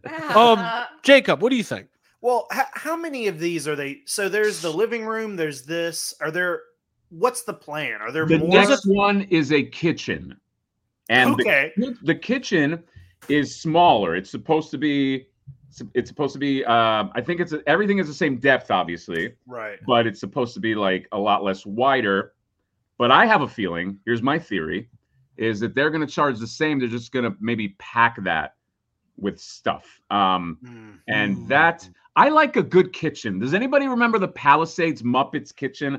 Um, Jacob, what do you think? Well, h- how many of these are they? So there's the living room. There's this. Are there? What's the plan? Are there The more? next one is a kitchen. And the Okay. the kitchen is smaller. It's supposed to be. It's supposed to be. Um, I think it's everything is the same depth, obviously, Right. but it's supposed to be like a lot less wider. But I have a feeling. Here's my theory: is that they're going to charge the same. They're just going to maybe pack that with stuff. Um, Mm. and Ooh. that I like a good kitchen. Does anybody remember the Palisades Muppets kitchen?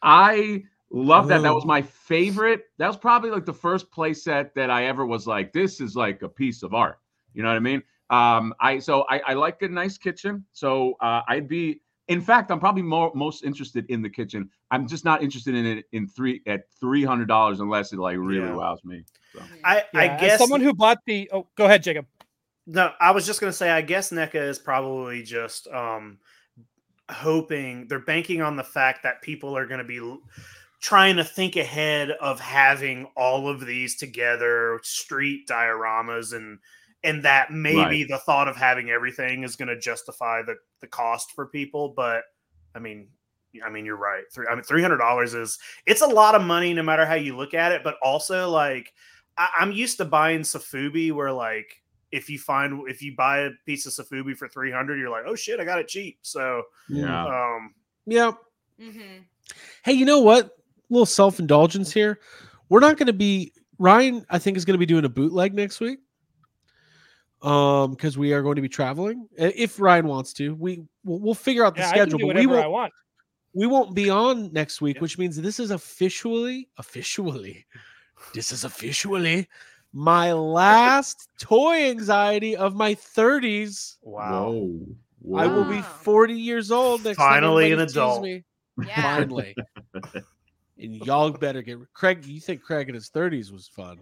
I love that. That was Ooh. my favorite. That was probably like the first play set that I ever was like, this is like a piece of art. You know what I mean? Um, I so I, I like a nice kitchen. So uh, I'd be, in fact, I'm probably more most interested in the kitchen. I'm just not interested in it in three at three hundred dollars unless it like really Yeah. wows me. So. I I Yeah, as guess someone who bought the oh go ahead, Jacob. No, I was just gonna say. I guess NECA is probably just um hoping they're banking on the fact that people are going to be l- trying to think ahead of having all of these together, street dioramas, and and that maybe the thought of having everything is going to justify the the cost for people. But I mean, I mean, you're right. Three, I mean, three hundred dollars is it's a lot of money, no matter how you look at it. But also, like, I, I'm used to buying Safubi, where like if you find if you buy a piece of Sofubi for three hundred, you're like, oh shit, I got it cheap. So Yeah. um, Yeah. Mm-hmm. Hey, you know what? A little self indulgence here. We're not going to be Ryan. I think is going to be doing a bootleg next week. Um, because we are going to be traveling. Uh, If Ryan wants to, we we'll, we'll figure out the Yeah, I can schedule. do But we whatever I won't. want. We won't be on next week, Yeah. which means this is officially, officially, this is officially my last toy anxiety of my thirties. wow. Whoa. Whoa. I will be Wow. forty years old next time Finally an everybody teases adult. me. Yeah. Finally. And y'all better get Craig. You think Craig in his thirties was fun?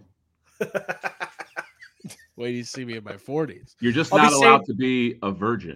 Wait till you see me in my forties. You're just I'll be not allowed saying- to be a virgin.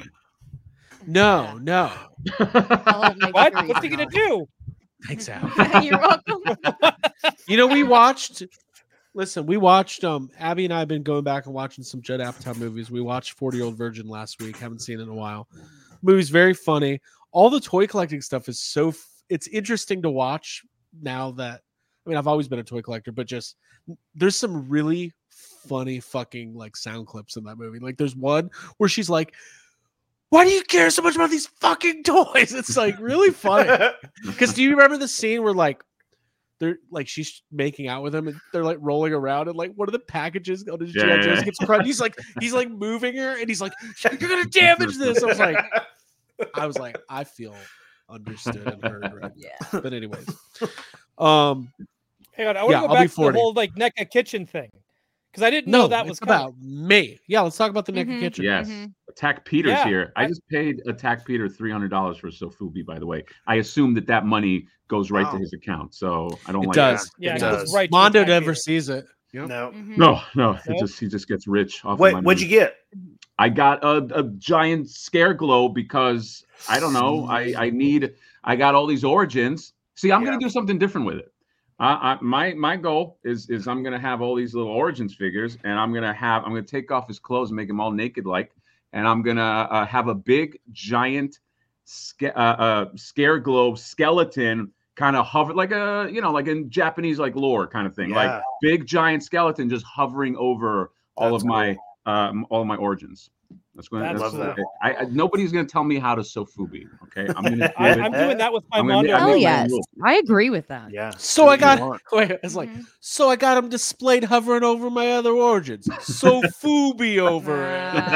No, no. I'll help make What? sure What's he he's gonna not. do? Thanks, Al. You're welcome. You know, we watched. Listen, we watched. Um, Abby and I have been going back and watching some Judd Apatow movies. We watched forty Year Old Virgin last week. Haven't seen it in a while. Movie's very funny. All the toy collecting stuff is so. F- it's interesting to watch now that. I mean, I've always been a toy collector, but just there's some really funny fucking like sound clips in that movie. Like, there's one where she's like, "Why do you care so much about these fucking toys?" It's like really funny. Because do you remember the scene where like they're like she's making out with him and they're like rolling around and like one of the packages on his Yeah, G I. Joe yeah. gets crunched. He's like he's like moving her and he's like, "You're gonna damage this." I was like, I was like, I feel understood and heard right. Yeah. But anyways, um, Hang on, I want to Yeah, go I'll be back to the forty. whole like N E C A kitchen thing because I didn't no, know that it's was coming. about me. Yeah, let's talk about the N E C A Mhm. kitchen. Yes. Mhm. Attack Peter's Yeah, here. I I- just paid Attack Peter three hundred dollars for Sofubi, by the way. I assume that that money goes right to Wow. his account. So I don't It like does. Yeah, It it does. goes right. to Mondo Attack never Peter. sees it. Yep. No. Mhm. that. No, no. It Nope. just he just gets rich off Wait, of my what'd you get? I got a, a giant scare globe because I don't know. I, I need. I got all these origins. See, I'm Yeah. gonna do something different with it. Uh, I, my my goal is is I'm gonna have all these little origins figures, and I'm gonna have I'm gonna take off his clothes and make him all naked like, and I'm gonna uh, have a big giant sca- uh, uh, scare globe skeleton kind of hover like a you know like in Japanese like lore kind of thing, like Yeah. big giant skeleton just hovering over all That's of my um, all of my origins. That's going. That's That's, cool. I, I, nobody's going to tell me how to Sofubi. Okay, I'm going to. I, I'm doing that with my I'm gonna Mondo. be- I Hell made my yes. rule. I agree with that. Yeah. So Do I what you got want. wait, it's like Mhm. so I got him displayed hovering over my other origins. So Fubi over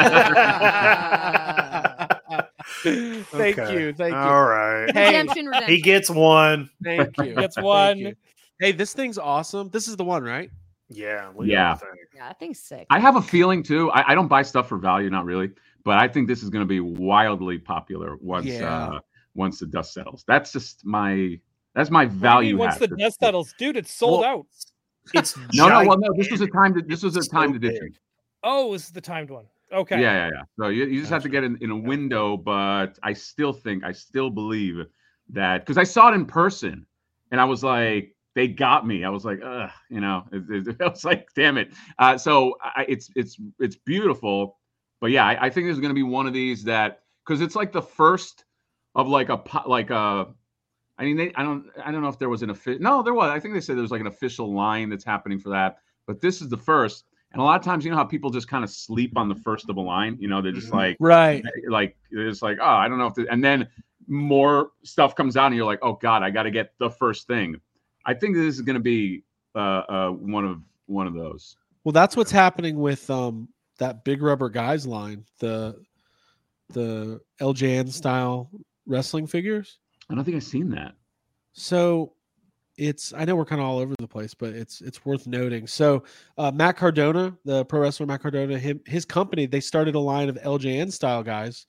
it. Thank Okay. you, thank you, All right. Hey. Redemption, redemption. He gets one. thank you. Gets thank one. you. Hey, this thing's awesome. This is the one, right? Yeah. look at Yeah. that thing. Yeah, I think sick. I have a feeling too. I, I don't buy stuff for value, not really, but I think this is going to be wildly popular once Yeah. uh, once the dust settles. That's just my that's my What do you value. mean once hat the for- dust settles, dude, it's sold Well, out. It's No, no, well, giant. no. This was a time. This was a So timed big. edition. Oh, this is the timed one. Okay. Yeah, yeah, yeah. So you, you just have to Gotcha. get in, in a window, but I still think, I still believe that because I saw it in person and I was like, they got me. I was like, ugh, you know, it, it, I was like, damn it. Uh, so I, it's it's it's beautiful, but yeah, I, I think there's going to be one of these that because it's like the first of like a po- like a. I mean, they, I don't I don't know if there was an official. No, there was. I think they said there was like an official line that's happening for that, but this is the first. And a lot of times, you know how people just kind of sleep on the first of a line. You know, they're just Mhm. like, Right. like they're just like, oh, I don't know if. The, and then more stuff comes out, and you're like, oh God, I got to get the first thing. I think this is going to be uh, uh, one of one of those. Well, that's what's happening with um that Big Rubber Guys line, the the L J N style wrestling figures. I don't think I've seen that. So it's I know we're kind of all over the place, but it's it's worth noting. So uh, Matt Cardona, the pro wrestler Matt Cardona, him his company, they started a line of L J N style guys,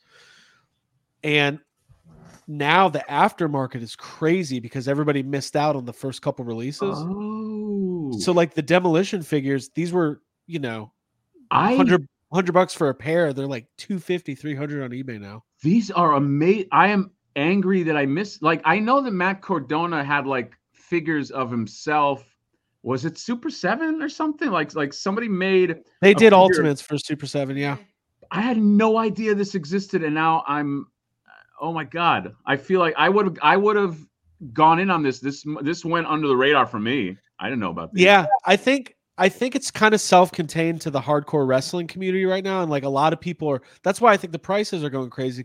and now the aftermarket is crazy because everybody missed out on the first couple releases. Oh, So like the demolition figures, these were you know I one hundred, one hundred bucks for a pair. They're like two fifty, three hundred on eBay now. these are amazing. I am angry that I missed. Like I know that Matt Cardona had like figures of himself. Was it Super Seven or something? Like like somebody made. They A did figure- Ultimates for Super seven, yeah. I had no idea this existed, and now I'm. Oh my God! I feel like I would have. I would have gone in on this. This this went under the radar for me. I didn't know about this. Yeah, I think I think it's kind of self-contained to the hardcore wrestling community right now, and like a lot of people are. That's why I think the prices are going crazy.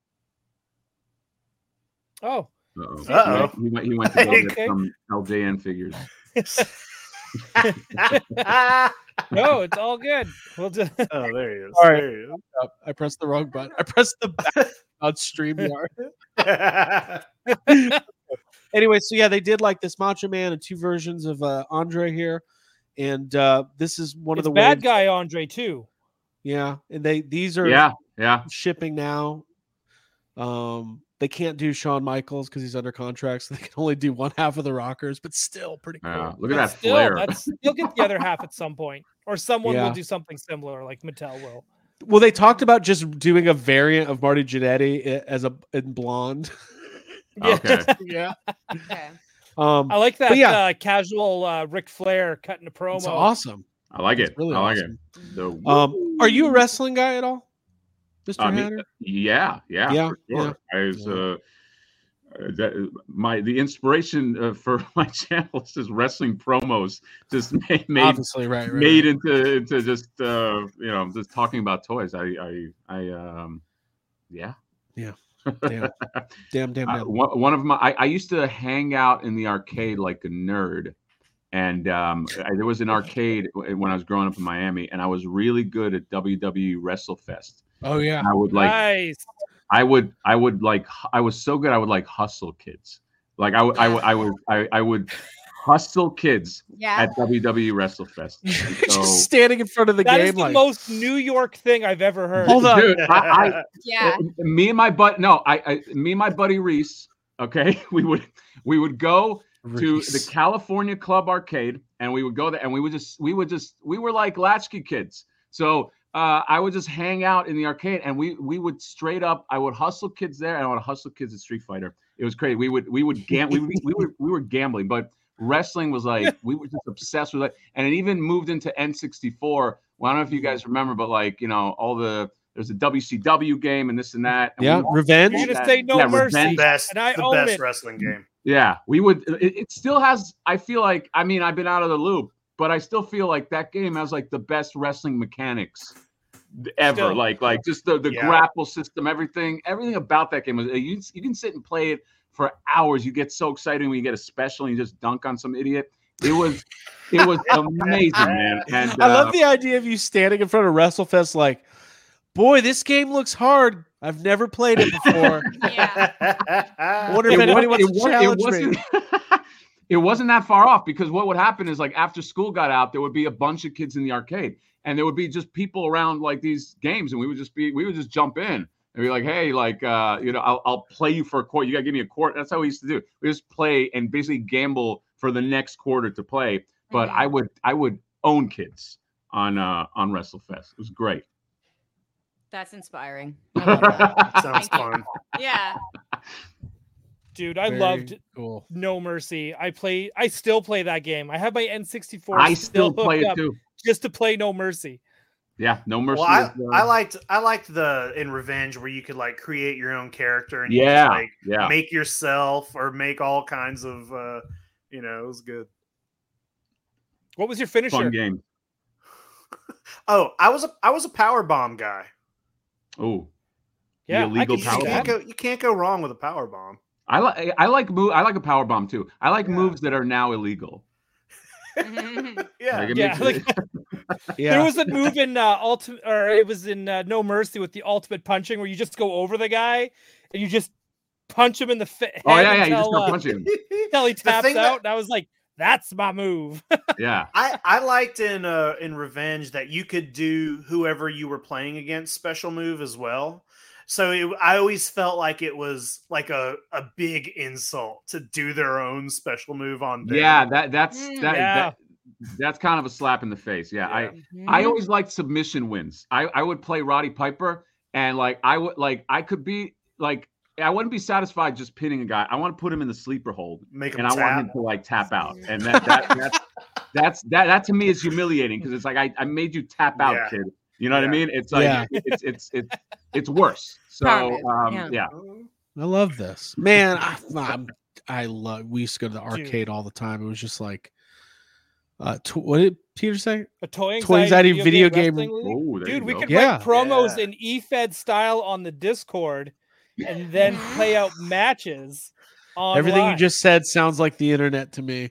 Oh, Uh-oh. Uh-oh. He went, he went to go get Okay. some L J N figures. no, it's all good. We'll just Oh, there he is. All right. There he I pressed the wrong button. I pressed the back on StreamYard. is. Anyway, so yeah, they did like this Macho Man and two versions of uh, Andre here, and uh, this is one it's of the bad waves- guy Andre too. Yeah, and they these are Yeah, yeah. shipping now. Um, they can't do Shawn Michaels because he's under contract, so they can only do one half of the Rockers, but still pretty cool. Yeah. Look at But that still, flare. That's you'll get the other half at some point, or someone Yeah. will do something similar, like Mattel will. Well, they talked about just doing a variant of Marty Jannetty i- as a in blonde. Okay. yeah. Okay. Um, I like that But yeah. uh, casual uh, Ric Flair cutting a promo. it's awesome. I like It's it. really I like awesome. it. The, Um, are you a wrestling guy at all, Mister I mean, Hatter? yeah, yeah, Yeah, for sure. I was, uh, uh, that, my the inspiration uh, for my channel is just wrestling promos, just made made, Obviously, right, right. made right. into into just uh, you know just talking about toys. I I I um yeah. Damn, damn, damn. Uh, damn. one, one of my I, I used to hang out in the arcade like a nerd, and um, I, there was an arcade w- when I was growing up in Miami, and I was really good at W W E WrestleFest. Oh yeah. I would like nice. I would I would like hu- I was so good I would like hustle kids. Like I would I would I would I, I would hustle kids Yeah. at W W E WrestleFest. And so, Just standing in front of the That game, is the like, most New York thing I've ever heard. Hold on. dude, I, I Yeah. me and my butt no I, I me and my buddy Reese, okay, we would we would go to the Reese. California Club Arcade, and we would go there, and we would just we would just we were like latchkey kids. So uh, I would just hang out in the arcade, and we we would straight up. I would hustle kids there, and I would hustle kids at Street Fighter. It was crazy. We would we would gam- we, we, we were we were gambling, but wrestling was like we were just obsessed with it, and it even moved into N sixty-four. Well, I don't know if you guys remember, but like you know all the there's a W C W game and this and that. And Yeah, we would- Revenge. You're gonna that- say No yeah, Mercy. Revenge. best, And I the own best it. wrestling game. Yeah, we would. It, it still has. I feel like. I mean, I've been out of the loop, but I still feel like that game has like the best wrestling mechanics ever. Still. Like, like just the the Yeah. grapple system, everything, everything about that game was. You you can sit and play it for hours. You get so excited when you get a special and you just dunk on some idiot. It was, it was amazing, man. And I uh, love the idea of you standing in front of WrestleFest, like, boy, this game looks hard. I've never played it before. Yeah. I wonder if it, anybody wa- wants it to wa- it challenge me. wasn't, it wasn't that far off, because what would happen is like after school got out, there would be a bunch of kids in the arcade, and there would be just people around like these games, and we would just be we would just jump in and be like, hey, like uh, you know, I'll, I'll play you for a quarter. You gotta give me a quarter. That's how we used to do. We just play and basically gamble for the next quarter to play. But Mhm. I would I would own kids on uh on WrestleFest. It was great. That's inspiring. I love that. Sounds Thank you. fun. Yeah. Dude, I Very loved cool. No Mercy. I play. I still play that game. I have my N sixty-four. I still play hooked it up too. just to play No Mercy. Yeah, no mercy. Well, I, is, uh, I liked I liked the in Revenge where you could like create your own character and you yeah, just, like yeah. make yourself or make all kinds of uh you know, it was good. What was your finisher? Fun game. Oh, I was a I was a power bomb guy. Oh, Yeah, I illegal could You see power that. can't bomb. go you can't go wrong with a power bomb. I like I like move I like a power bomb too. I like Yeah. moves that are now illegal. Yeah. Like, it Yeah, makes like it- Yeah. there was a move in uh, ultimate, or it was in uh, No Mercy with the ultimate punching, where you just go over the guy and you just punch him in the fa- head oh yeah, yeah. You just until, go uh, punching. until he taps thing out. that- And I was like, "That's my move." Yeah. I, I liked in uh in Revenge that you could do whoever you were playing against special move as well. So it, I always felt like it was like a, a big insult to do their own special move on them. Yeah, that that's Mm, that, yeah. that that's kind of a slap in the face. Yeah. Yeah. I Mhm. I always liked submission wins. I, I would play Roddy Piper, and like I would like I could be like I wouldn't be satisfied just pinning a guy. I want to put him in the sleeper hold, Make them and I want him tap. to like tap out. And that that that's that's that that to me is humiliating, because it's like I, I made you tap out, Yeah. kid. You know what I Yeah. mean? It's like Yeah. it's it's it's it's worse. So Power move, um, yeah. yeah. I love this, man. I, I'm, I love. We used to go to the Dude. arcade all the time. It was just like, Uh, to, what did Peter say? A toy anxiety, Toy anxiety video game. wrestling league? Oh, there Dude, you we go. could Yeah. write promos Yeah. in E F E D style on the Discord, and then play out matches. Online. Everything you just said sounds like the internet to me.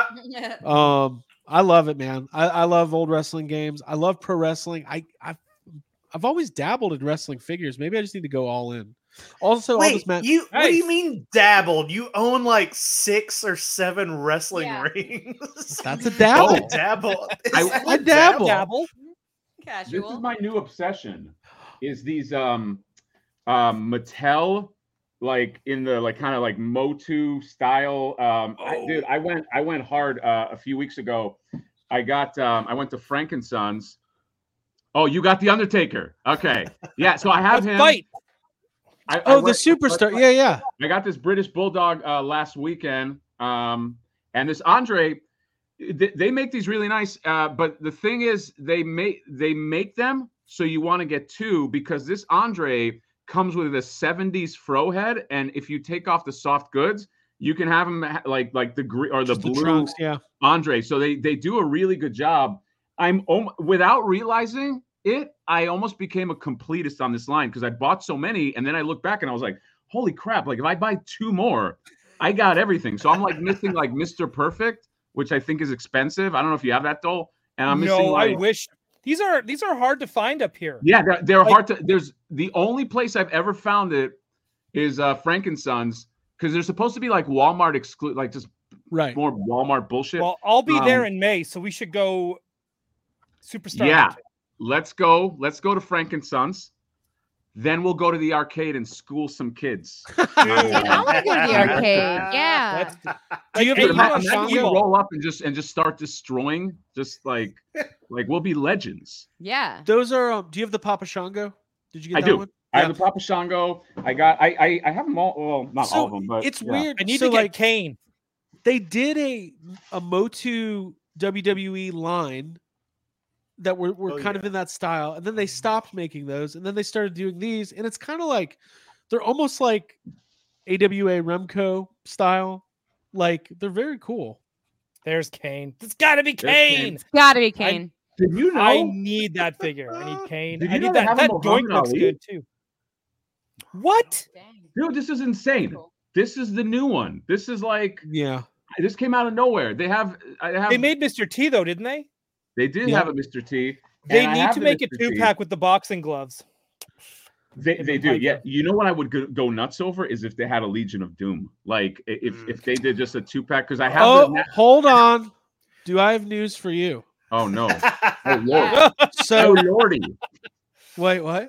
Um, I love it, man. I, I love old wrestling games. I love pro wrestling. I I've, I've always dabbled in wrestling figures. Maybe I just need to go all in. Also, all Wait, this ma- you what do you Nice. mean dabbled? You own like six or seven wrestling Yeah. rings. that's a Oh, dabble. dabble. Is I- that I a dabble. dabble. This Casual. is my new obsession. Is these um um Mattel, like in the like kind of like Motu style. Um I, dude, I went I went hard uh, a few weeks ago. I got um I went to Frank and Sons. Oh, you got the Undertaker. Okay. Yeah, so I have Let's him. fight. I, I Oh, the went- superstar. Yeah, yeah. I got this British Bulldog uh, last weekend, um, and this Andre. They, they make these really nice, uh, but the thing is, they make they make them so you want to get two because this Andre comes with a seventies fro head, and if you take off the soft goods, you can have them ha- like like the green or the Just the blue trunks, yeah. Andre. So they they do a really good job. I'm om- without realizing it, I almost became a completist on this line because I bought so many, and then I look back and I was like, "Holy crap! Like if I buy two more, I got everything." So I'm like missing like Mister Perfect, which I think is expensive. I don't know if you have that doll, and I'm missing No, like I wish these are these are hard to find up here. yeah, they're, they're Like- hard to. There's the only place I've ever found it is uh, Frank and Sons because they're supposed to be like Walmart exclude, like just Right. more Walmart bullshit. Well, I'll be there Um, in May, so we should go superstar. Yeah. hunting. Let's go. Let's go to Frank and Sons. Then we'll go to the arcade and school some kids. I want to go to the arcade. Yeah. Let's do- Do you have Like, the hey, Imagine Papa you know, imagine we Shango? roll up and just and just start destroying. Just like like we'll be legends. Yeah. Those are. Um, do you have the Papa Shango? Did you get I that do. one? I Yeah. have the Papa Shango. I got. I I, I have them all. Well, not So all of them, but it's yeah. weird. I need so to get like Kane. they did a a Motu W W E line that were, were Oh, kind of yeah. in that style, and then they stopped making those, and then they started doing these, and it's kind of like they're almost like A W A Remco style. Like they're very cool. There's Kane. It's got to be There's Kane. Kane. It's gotta be Kane. Did you know? I need that figure. I need Kane. Did I you know need they that. have That a doink Muhammad looks Ali? good too. What? Dang. Dude, this is insane. Cool. This is the new one. This is like Yeah. this came out of nowhere. They have. I have. They made Mister T though, didn't they? They did Yeah. have a Mister T. They and I need have to the make a Mister two T. pack with the boxing gloves. They, in they the do, yeah. Piper. You know what I would go, go nuts over is if they had a Legion of Doom. Like i- if Mm. if they did just a two pack because I have. Oh, the, hold on. Do I have news for you? oh no! Oh oh, lord! Yeah. Oh So lordy! wait, what?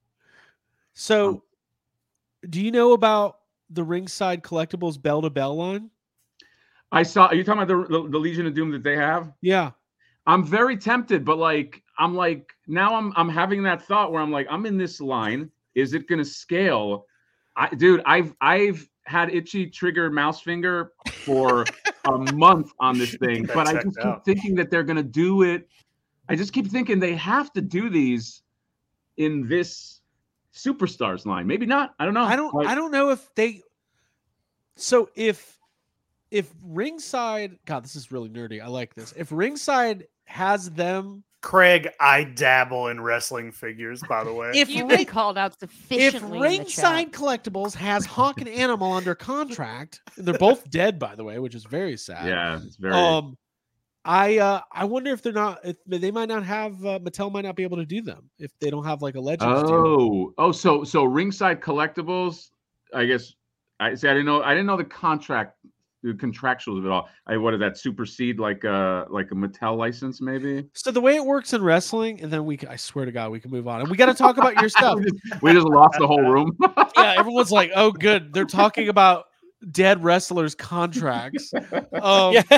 So, do you know about the Ringside Collectibles Bell to Bell line? I saw. Are you talking about the, the the Legion of Doom that they have? Yeah. I'm very tempted, but like I'm like now I'm I'm having that thought where I'm like I'm in this line. Is it gonna scale? I dude, I've I've had itchy trigger mouse finger for a month on this thing, That but I checked just keep out. thinking that they're gonna do it. I just keep thinking they have to do these in this superstars line. Maybe not. I don't know. I don't Like, I don't know if they so if if Ringside God, this is really nerdy. I like this. If Ringside has them Craig, I dabble in wrestling figures, by the way. if You've Ring- been called out if sufficiently. in the Ringside chat. Collectibles has Hawk and Animal under contract, and they're both dead by the way, which is very sad. yeah, it's very Um I uh I wonder if they're not if they might not have uh, Mattel might not be able to do them if they don't have like a Legends deal. Oh, oh, so so ringside collectibles. I guess I see. I didn't know. I didn't know the contract, the contractuals of it all. I what did that supersede like a like a Mattel license maybe? So the way it works in wrestling, and then we can, I swear to God, we can move on. And we got to talk about your stuff. we, just, we just lost the whole room. Yeah, everyone's like, oh, good. They're talking about dead wrestlers' contracts. Um, Yeah.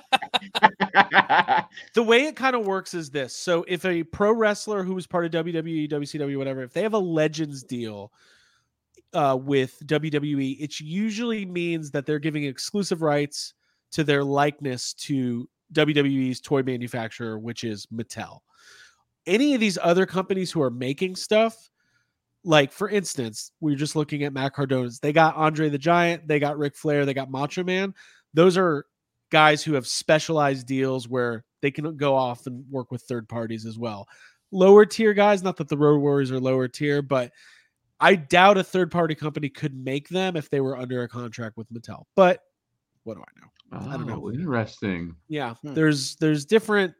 The way it kind of works is this. So if a pro wrestler who was part of W W E, W C W, whatever, if they have a Legends deal uh, with W W E, it usually means that they're giving exclusive rights to their likeness to W W E's toy manufacturer, which is Mattel. Any of these other companies who are making stuff, like for instance, we we're just looking at Matt Cardona's. They got Andre the Giant, they got Ric Flair, they got Macho Man. Those are guys who have specialized deals where they can go off and work with third parties as well. Lower tier guys, not that the Road Warriors are lower tier, but I doubt a third party company could make them if they were under a contract with Mattel. But what do I know? Oh, I don't know. Interesting. Yeah, Hmm. there's there's different.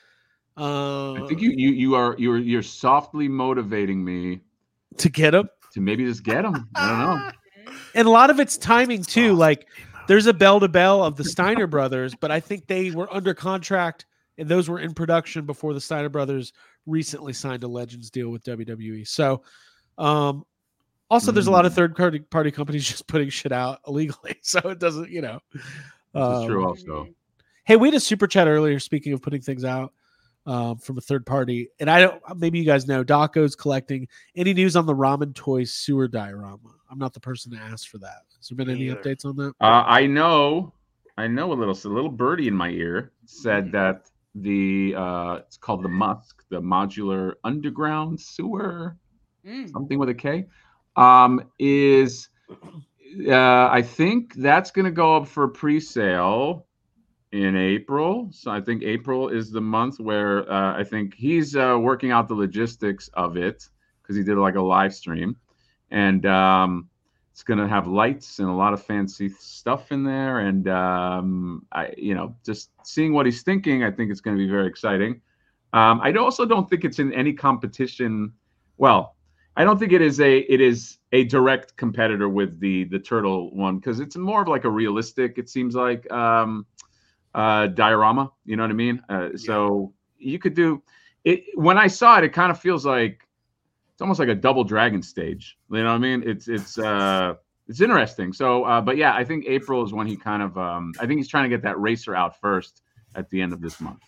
Uh, I think you you you are you're you're softly motivating me to get them, to maybe just get them. I don't know. and a lot of it's timing too. Soft. Like there's a bell to bell of the Steiner brothers, but I think they were under contract and those were in production before the Steiner brothers recently signed a Legends deal with W W E. So, um, also there's a lot of third party party companies just putting shit out illegally, so it doesn't, you know. This Um, is true also. Hey, we had a super chat earlier. Speaking of putting things out um, from a third party, and I don't. Maybe you guys know Daco's collecting. Any news on the Ramen Toys sewer diorama? I'm not the person to ask for that. Has there been Me any either. updates on that? Uh, I know, I know a little. So a little birdie in my ear said Mhm. that the uh, it's called the Musk, the modular underground sewer, Mm. something with a K, um, is uh, I think that's going to go up for pre-sale in April. So I think April is the month where uh, I think he's uh, working out the logistics of it because he did like a live stream, and um, it's going to have lights and a lot of fancy stuff in there. And um, I, you know, just seeing what he's thinking, I think it's going to be very exciting. Um, I also don't think it's in any competition. Well, I don't think it is a it is a direct competitor with the the turtle one because it's more of like a realistic. It seems like um, uh, diorama. You know what I mean? Uh, so you could do it. When I saw it, it kind of feels like it's almost like a double dragon stage. You know what I mean? It's it's uh, it's interesting. So, uh, but yeah, I think April is when he kind of um, I think he's trying to get that racer out first at the end of this month.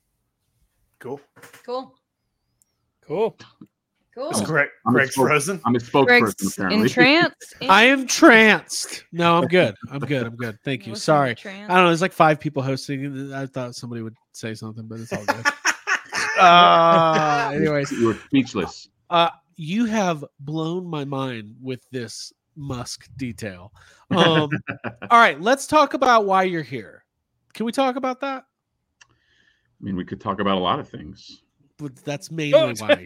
Cool. Cool. Cool. Cool. Is Greg, I'm a Greg's spoke- frozen. I'm a spokesperson Greg's apparently. entranced. I am tranced. No, I'm good. I'm good. I'm good. Thank you. Listen, Sorry. entranced. I don't know. There's like five people hosting. I thought somebody would say something, but it's all good. uh, anyways, You were speechless. uh, you have blown my mind with this Musk detail. Um, all right, let's talk about why you're here. Can we talk about that? I mean, we could talk about a lot of things. But that's mainly why.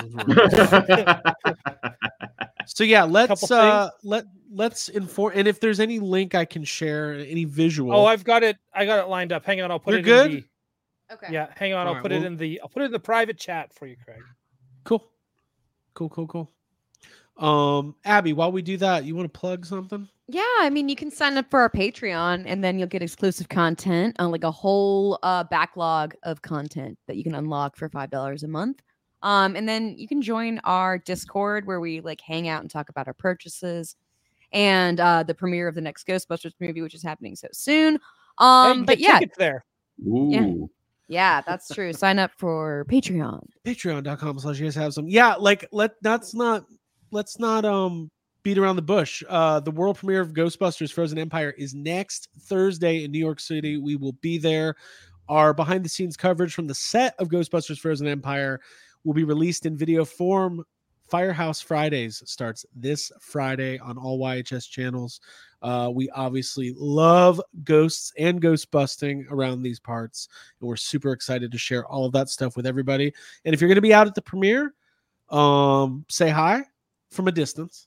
So yeah, let's Couple uh let let's inform, and if there's any link I can share, any visual. Oh, I've got it. I got it lined up. Hang on, I'll put You're it good? in Okay. the. Yeah, hang on. All I'll right, put well- it in the. I'll put it in the private chat for you, Craig. Cool. Cool, cool, cool. Um, Abby, while we do that, you want to plug something? Yeah, I mean, you can sign up for our Patreon, and then you'll get exclusive content on like a whole uh, backlog of content that you can unlock for five dollars a month. Um, and then you can join our Discord where we like hang out and talk about our purchases and uh, the premiere of the next Ghostbusters movie, which is happening so soon. Hey, Um, you but get yeah, tickets there. Ooh. yeah, that's true. Sign up for Patreon. Patreon.com slash you guys have some. Yeah, like let that's not let's not um beat around the bush. Uh the world premiere of Ghostbusters Frozen Empire is next Thursday in New York City. We will be there. Our behind the scenes coverage from the set of Ghostbusters Frozen Empire will be released in video form. Firehouse Fridays starts this Friday on all Y H S channels. Uh, we obviously love ghosts and ghost busting around these parts, and we're super excited to share all of that stuff with everybody. And if you're going to be out at the premiere, um, say hi from a distance.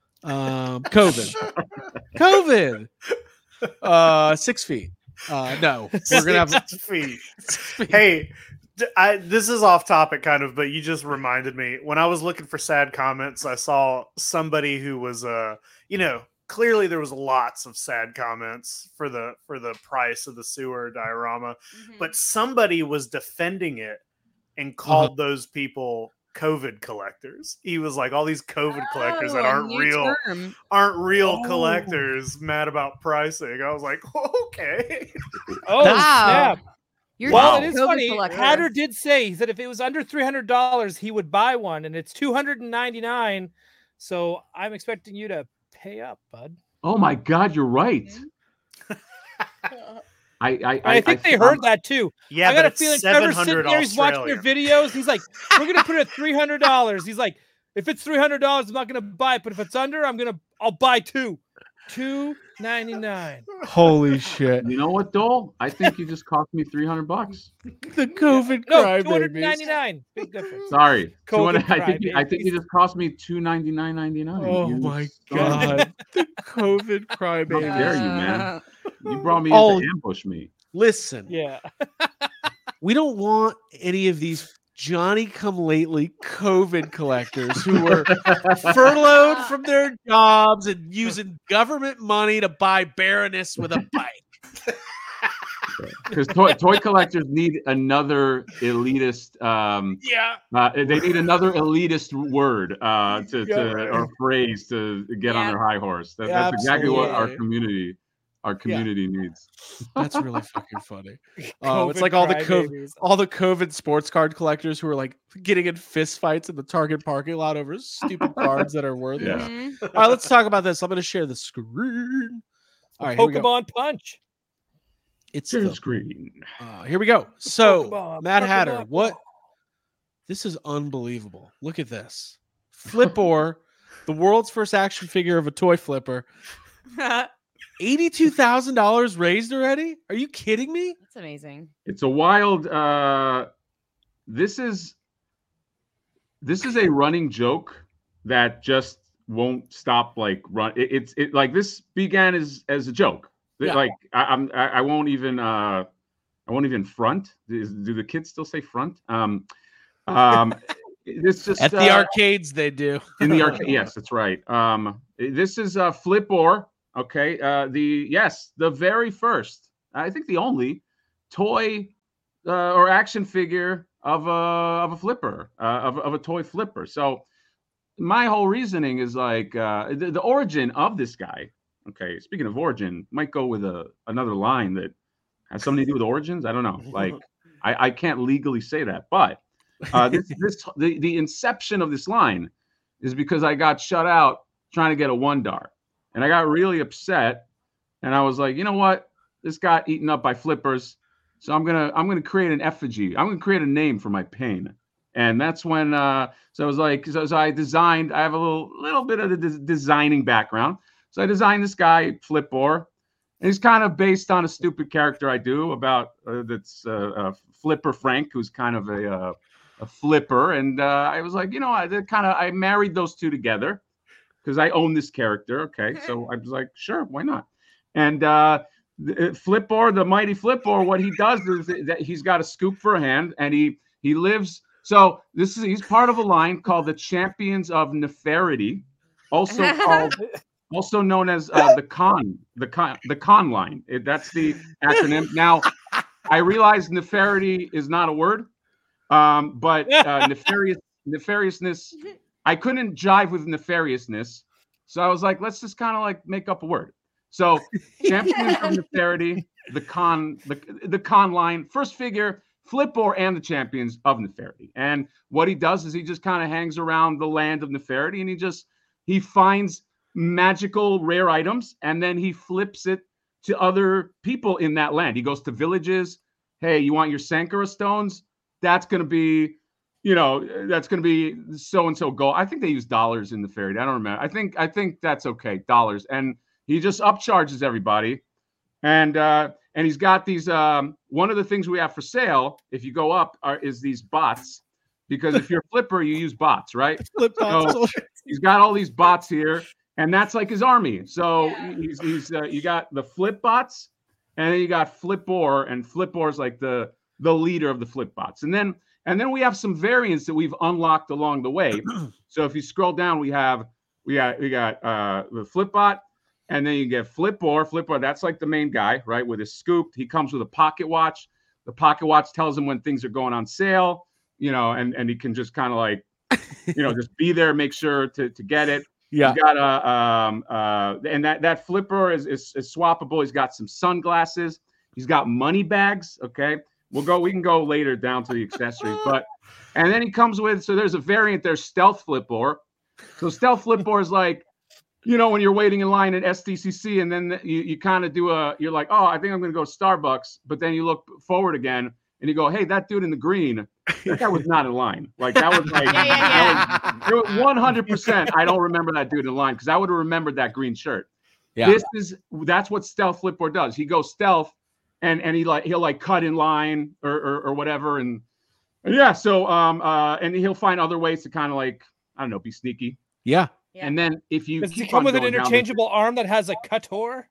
Um, COVID, COVID, uh, six feet. Uh, no, we're gonna have Six feet. Hey, d- I, this is off topic kind of, but you just reminded me when I was looking for sad comments, I saw somebody who was, uh, you know, clearly there was lots of sad comments for the for the price of the sewer diorama, but somebody was defending it and called those people COVID collectors. He was like, all these COVID collectors that Oh, a aren't new real term. aren't real Oh. collectors mad about pricing. I was like, okay. Oh Wow. snap! You're Well, not it a is COVID funny. collector. Hatter did say that if it was under three hundred dollars, he would buy one, and it's two hundred and ninety nine. So I'm expecting you to pay up, bud. Oh my God, you're right. I I, I, think they heard that too. Yeah, I got but a it's feeling seven Trevor's sitting hundred there, he's watching their Australian. videos. He's like, we're gonna put it at three hundred dollars. He's like, if it's three hundred dollars, I'm not gonna buy it, but if it's under, I'm gonna I'll buy two. two ninety-nine. Holy shit! You know what, Dole? I think you just cost me three hundred bucks. The COVID No, cry two hundred babies. ninety-nine. Big difference. Sorry, COVID 200 I think you, I think you crybabies. just cost me two ninety nine ninety nine. Oh my god! The COVID cry How dare babies. you, man? You brought me Oh. in to ambush me. Listen, Yeah. we don't want any of these Johnny come lately COVID collectors who were furloughed from their jobs and using government money to buy Baroness with a bike. Because toy, toy collectors need another elitist. Um, Yeah. uh, they need another elitist word uh, to, Yeah. to or phrase to get on Yeah. their high horse. That, that's exactly what our Absolutely. community, our community needs. That's really fucking funny. Oh, it's COVID like all the COVID, crybabies. all the COVID sports card collectors who are like getting in fist fights in the Target parking lot over stupid cards that are worthless. Yeah. Mhm. All right, let's talk about this. I'm going to share the screen. All right, here we go. Pokemon Punch. It's Share the, the screen. uh, here we go. So, Pokemon, Mad Pokemon, Hatter, what? Pokemon. This is unbelievable. Look at this. Flipor, the world's first action figure of a toy flipper. eighty-two thousand dollars raised already? Are you kidding me? That's amazing. It's a wild. Uh, this is this is a running joke that just won't stop. Like run. It, it's it like this began as as a joke. Yeah. Like I, I'm I, I won't even uh I won't even front. Is, do the kids still say front? Um, um, this just At the uh, arcades, they do. in the arcade. Yes, that's right. Um, this is uh, Flipor. Okay. Uh, the yes, the very first, I think the only toy uh, or action figure of a of a flipper uh, of of a toy flipper. So my whole reasoning is like uh, the, the origin of this guy. Okay. Speaking of origin, might go with a another line that has something to do with origins. I don't know. Like I, I can't legally say that, but uh, this this the, the inception of this line is because I got shut out trying to get a one dar, and I got really upset, and I was like, you know what, this got eaten up by flippers, so I'm gonna I'm gonna create an effigy. I'm gonna create a name for my pain, and that's when uh, so I was like, so, so I designed. I have a little little bit of the des- designing background, so I designed this guy Flipor. And he's kind of based on a stupid character I do about uh, that's uh, uh, Flipper Frank, who's kind of a uh, a flipper. And uh, I was like, you know, I kind of I married those two together because I own this character. Okay, so I was like, sure, why not? And uh, the, Flipor, the mighty Flipor, what he does is that he's got a scoop for a hand, and he he lives. So this is he's part of a line called the Champions of Neferity, also called. Also known as uh, the con, the con, the con line. It, that's the acronym. Now, I realize nefarity is not a word, um, but uh, nefarious, nefariousness. I couldn't jive with nefariousness, so I was like, let's just kind of like make up a word. So, champions of nefarity, the con, the the con line, first figure, Flipor, and the champions of nefarity. And what he does is he just kind of hangs around the land of nefarity, and he just he finds magical rare items, and then he flips it to other people in that land. He goes to villages. Hey, you want your Sankara stones? That's going to be, you know, that's going to be so and so gold. I think they use dollars in the fairy. I don't remember. I think I think that's okay, dollars. And he just upcharges everybody. And uh, and he's got these. Um, one of the things we have for sale, if you go up, are, is these bots. Because if you're a flipper, you use bots, right? Flip bots. So he's got all these bots here. And that's like his army. So Yeah. he's he's uh, you got the flip bots, and then you got Flipor, and Flipor is like the the leader of the flip bots. And then and then we have some variants that we've unlocked along the way. So if you scroll down, we have we got we got uh, the flip bot, and then you get Flipor. Flipor, that's like the main guy, right? With his scoop, he comes with a pocket watch. The pocket watch tells him when things are going on sale, you know, and and he can just kind of like, you know, just be there, make sure to to get it. Yeah. He's got a um uh and that that flipper is, is is swappable. He's got some sunglasses. He's got money bags. Okay, we'll go. We can go later down to the accessories, but and then he comes with. So there's a variant. There's Stealth Flipor. So Stealth Flipor is like, you know, when you're waiting in line at S D C C, and then you you kind of do a. You're like, oh, I think I'm going to go to Starbucks, but then you look forward again. And you go, hey, that dude in the green, that guy was not in line. Like that was like, Yeah, yeah, that was, it was one hundred percent. I don't remember that dude in line because I would have remembered that green shirt. Yeah. This is that's what stealth Flipboard does. He goes stealth, and and he like he'll like cut in line or or, or whatever, and, and yeah. So um uh and he'll find other ways to kind of like I don't know be sneaky. Yeah. Yeah. And then if you Does he keep come on with an going down this- interchangeable arm that has a cutter?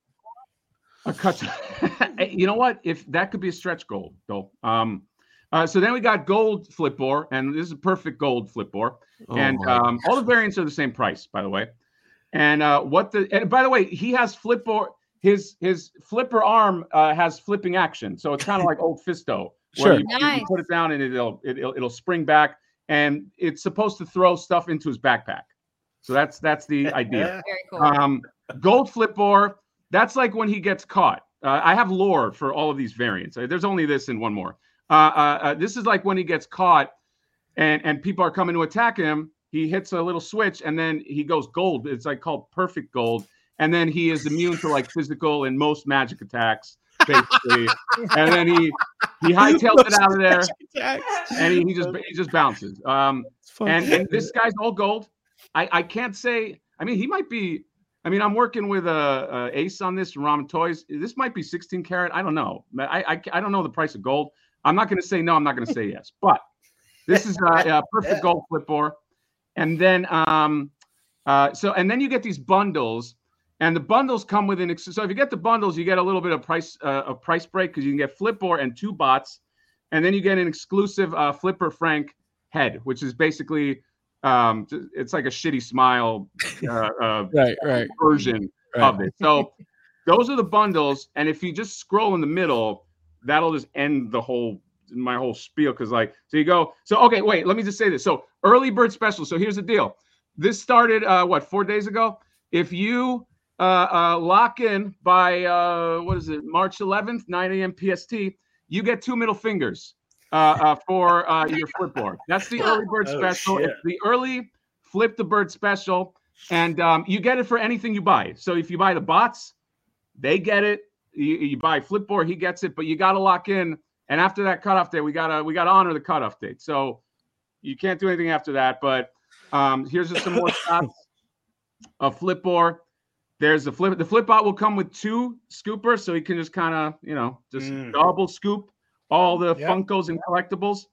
A cut. You know what? If that could be a stretch goal, though. Um, uh, so then we got gold Flipboard, and this is a perfect gold Flipboard, Oh, and my um, all the variants are the same price, by the way. And uh, what the? And by the way, he has Flipboard. His his flipper arm uh, has flipping action, so it's kind of like old Fisto. Sure. Where you, you Nice. put it down and it'll, it'll it'll spring back, and it's supposed to throw stuff into his backpack. So that's that's the idea. Very cool. Um, gold Flipboard. That's like when he gets caught. Uh, I have lore for all of these variants. Uh, There's only this and one more. Uh, uh, uh, this is like when he gets caught, and and people are coming to attack him. He hits a little switch, and then he goes gold. It's like called perfect gold, and then he is immune to like physical and most magic attacks, basically. And then he he hightails it out of there, and he, he just he just bounces. Um, It's fun. and and this guy's all gold. I I can't say. I mean, he might be. I mean, I'm working with a uh, uh, Ace on this from Ramen Toys. This might be sixteen karat. I don't know. I I, I don't know the price of gold. I'm not going to say no. I'm not going to say yes. But this is a, a perfect gold Flipboard. And then um uh so and then you get these bundles, and the bundles come with an ex- so if you get the bundles, you get a little bit of price uh, a price break because you can get Flipboard and two bots, and then you get an exclusive uh, Flipper Frank head, which is basically. Um, it's like a shitty smile uh, uh, right, right. version Right. of it. So those are the bundles, and if you just scroll in the middle, that'll just end the whole my whole spiel. Because like, so you go, so okay, wait, let me just say this. So early bird special. So here's the deal. This started uh, what four days ago. If you uh, uh, lock in by uh, what is it, March eleventh, nine a.m. P S T, you get two middle fingers. Uh, uh, for uh, your Flipboard. That's the early bird Oh, special. shit. It's the early flip the bird special, and um, you get it for anything you buy. So if you buy the bots, they get it. You, you buy Flipboard, he gets it. But you got to lock in, and after that cutoff date, we gotta we gotta honor the cutoff date. So you can't do anything after that. But um, here's just some more shots of Flipboard. There's the flip. The Flipbot will come with two scoopers, so you can just kind of you know just Mm. double scoop all the Yep. Funkos and collectibles.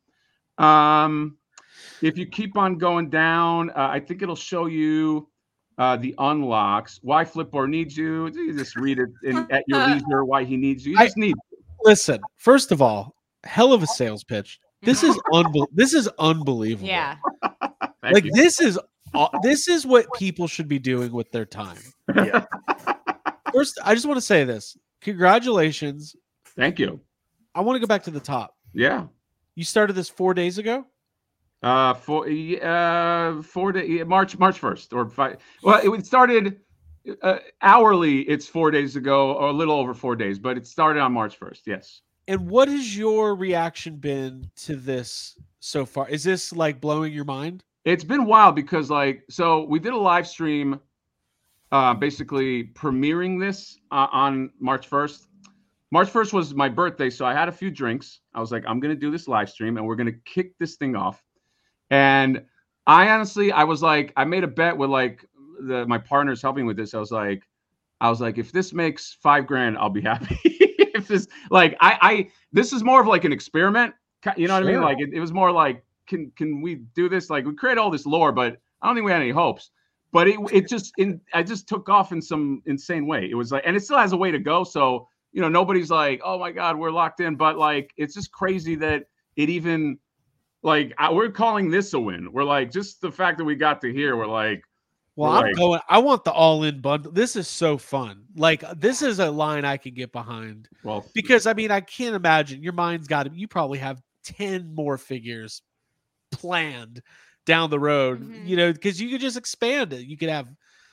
Um, if you keep on going down, uh, I think it'll show you uh, the unlocks. Why Flipboard needs you. You just read it in, at your leisure. Why he needs you. You I- just need. Listen, first of all, hell of a sales pitch. This is unbel- This is unbelievable. Yeah. Thank like you. this is aw- this is what people should be doing with their time. Yeah. First, I just want to say this. Congratulations. Thank you. I want to go back to the top. Yeah. You started this four days ago. Uh, four, uh, four day, March, March first, or five. Well, it started uh, hourly. It's four days ago, or a little over four days, but it started on March first. Yes. And what has your reaction been to this so far? Is this like blowing your mind? It's been wild because, like, so we did a live stream, uh, basically premiering this uh, on March first. March first was my birthday, so I had a few drinks. I was like, I'm gonna do this live stream, and we're gonna kick this thing off. And I honestly, I was like, I made a bet with like the my partners helping with this. I was like, I was like, if this makes five grand, I'll be happy. if this, like, I, I, this is more of like an experiment. You know what I mean? Sure. Like, it, it was more like, can, can we do this? Like, we create all this lore, but I don't think we had any hopes. But it, it just, in, I just took off in some insane way. It was like, and it still has a way to go. So, you know, nobody's like, oh my God, we're locked in. But like, it's just crazy that it even, like, I, we're calling this a win. We're like, just the fact that we got to here, we're like, Well, we're I'm like, going. I want the all-in bundle. This is so fun. Like this is a line I can get behind well, because I mean I can't imagine your mind's got to. You probably have ten more figures planned down the road. Mhm. You know, because you could just expand it. You could have,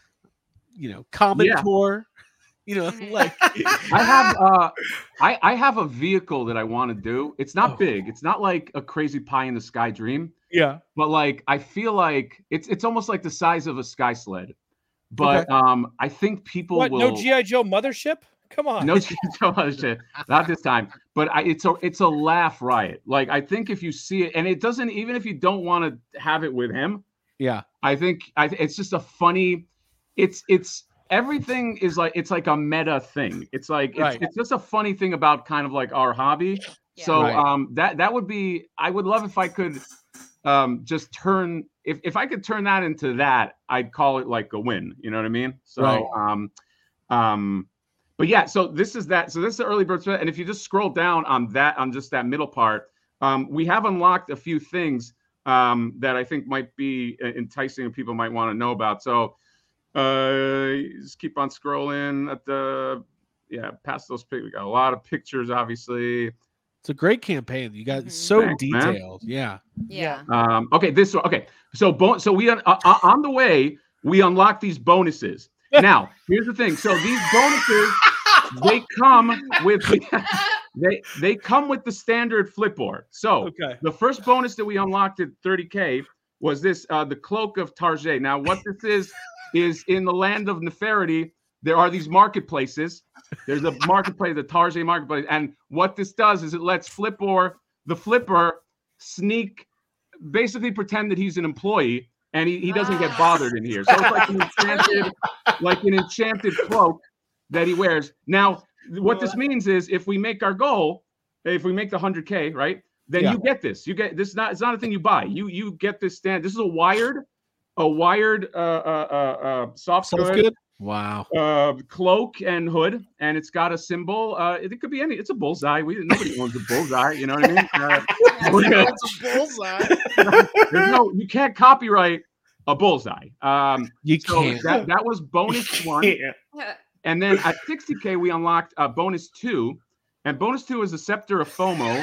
you know, Commentor. You know, Mhm. like I have uh I I have a vehicle that I want to do. It's not Oh. big. It's not like a crazy pie in the sky dream, yeah. but like I feel like it's it's almost like the size of a sky sled. But um I think people What? will No G I Joe mothership? Come on. no shit, not this time. But I, it's a it's a laugh riot. Like I think if you see it, and it doesn't even if you don't want to have it with him, Yeah. I think I it's just a funny. It's it's everything is like it's like a meta thing. It's like it's, Right. it's just a funny thing about kind of like our hobby. Yeah. So Right. um that that would be I would love if I could um just turn if if I could turn that into that, I'd call it like a win. You know what I mean? So Right. um um but yeah, so this is that. So this is the early bird special. And if you just scroll down on that on just that middle part, um we have unlocked a few things um that I think might be enticing and people might want to know about. So uh just keep on scrolling at the yeah past those pic- we got a lot of pictures, obviously. It's a great campaign. You got Mhm. so Thanks, man. detailed. Yeah. Yeah. Um okay, this okay, so bon- so we uh, uh, on the way we unlock these bonuses. Now here's the thing, so these bonuses they come with they they come with the standard flipboard. So Okay. the first bonus that we unlocked at thirty K was this uh the Cloak of Tarjay. Now what this is is in the land of Neferity, there are these marketplaces. There's a marketplace, the Tarjay marketplace, and what this does is it lets Flipper, the flipper, sneak, basically pretend that he's an employee, and he, he doesn't get bothered in here. So it's like an enchanted, like an enchanted cloak that he wears. Now, what this means is if we make our goal, if we make the one hundred K, right, then Yeah. you get this. You get this. Is not it's not a thing you buy. You you get this stand. This is a wired, a wired uh uh uh, uh soft Sounds good, good. Wow. uh cloak and hood, and it's got a symbol. Uh, it, it could be any. It's a bullseye. We nobody owns a bullseye. You know what I mean? Uh, we're gonna- there's no. You can't copyright a bullseye. Um, You so can't. that that was bonus one. Yeah. And then at sixty K, we unlocked uh, bonus two. And bonus two is the Scepter of FOMO,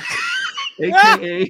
aka,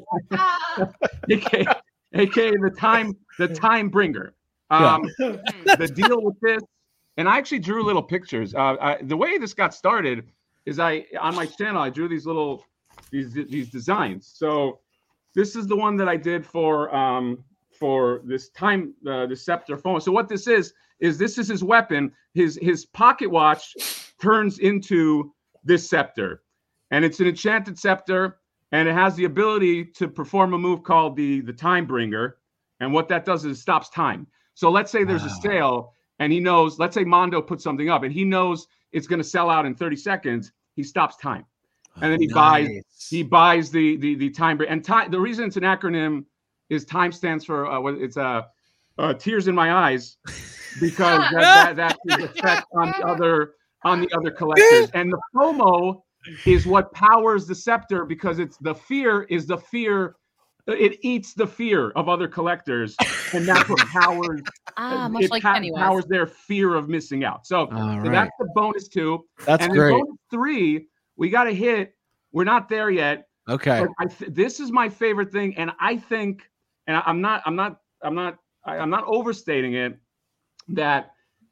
aka, aka the time, the time bringer. Um, the deal with this, and I actually drew little pictures. Uh, I, the way this got started is I on my channel I drew these little these these designs. So this is the one that I did for um for this time uh, the Scepter FOMO. So what this is is this is his weapon. His his pocket watch turns into this scepter, and it's an enchanted scepter, and it has the ability to perform a move called the the Time Bringer. And what that does is it stops time. So let's say there's a Wow. sale, and he knows. Let's say Mondo puts something up, and he knows it's going to sell out in thirty seconds. He stops time, and then he buys Nice. he buys the the the time Bringer. And time. The reason it's an acronym is time stands for uh, what it's uh, uh tears in my eyes. Because that, that, that's the effect on the other on the other collectors, and the FOMO is what powers the scepter because it's the fear is the fear, it eats the fear of other collectors, and that's what powers Ah, much it like pa- Pennywise. powers their fear of missing out. So, All so right. that's the bonus two, That's and great. then bonus three we got to hit. We're not there yet. Okay. But I th- this is my favorite thing, and I think, and I- I'm not, I'm not, I'm not, I, I'm not overstating it, that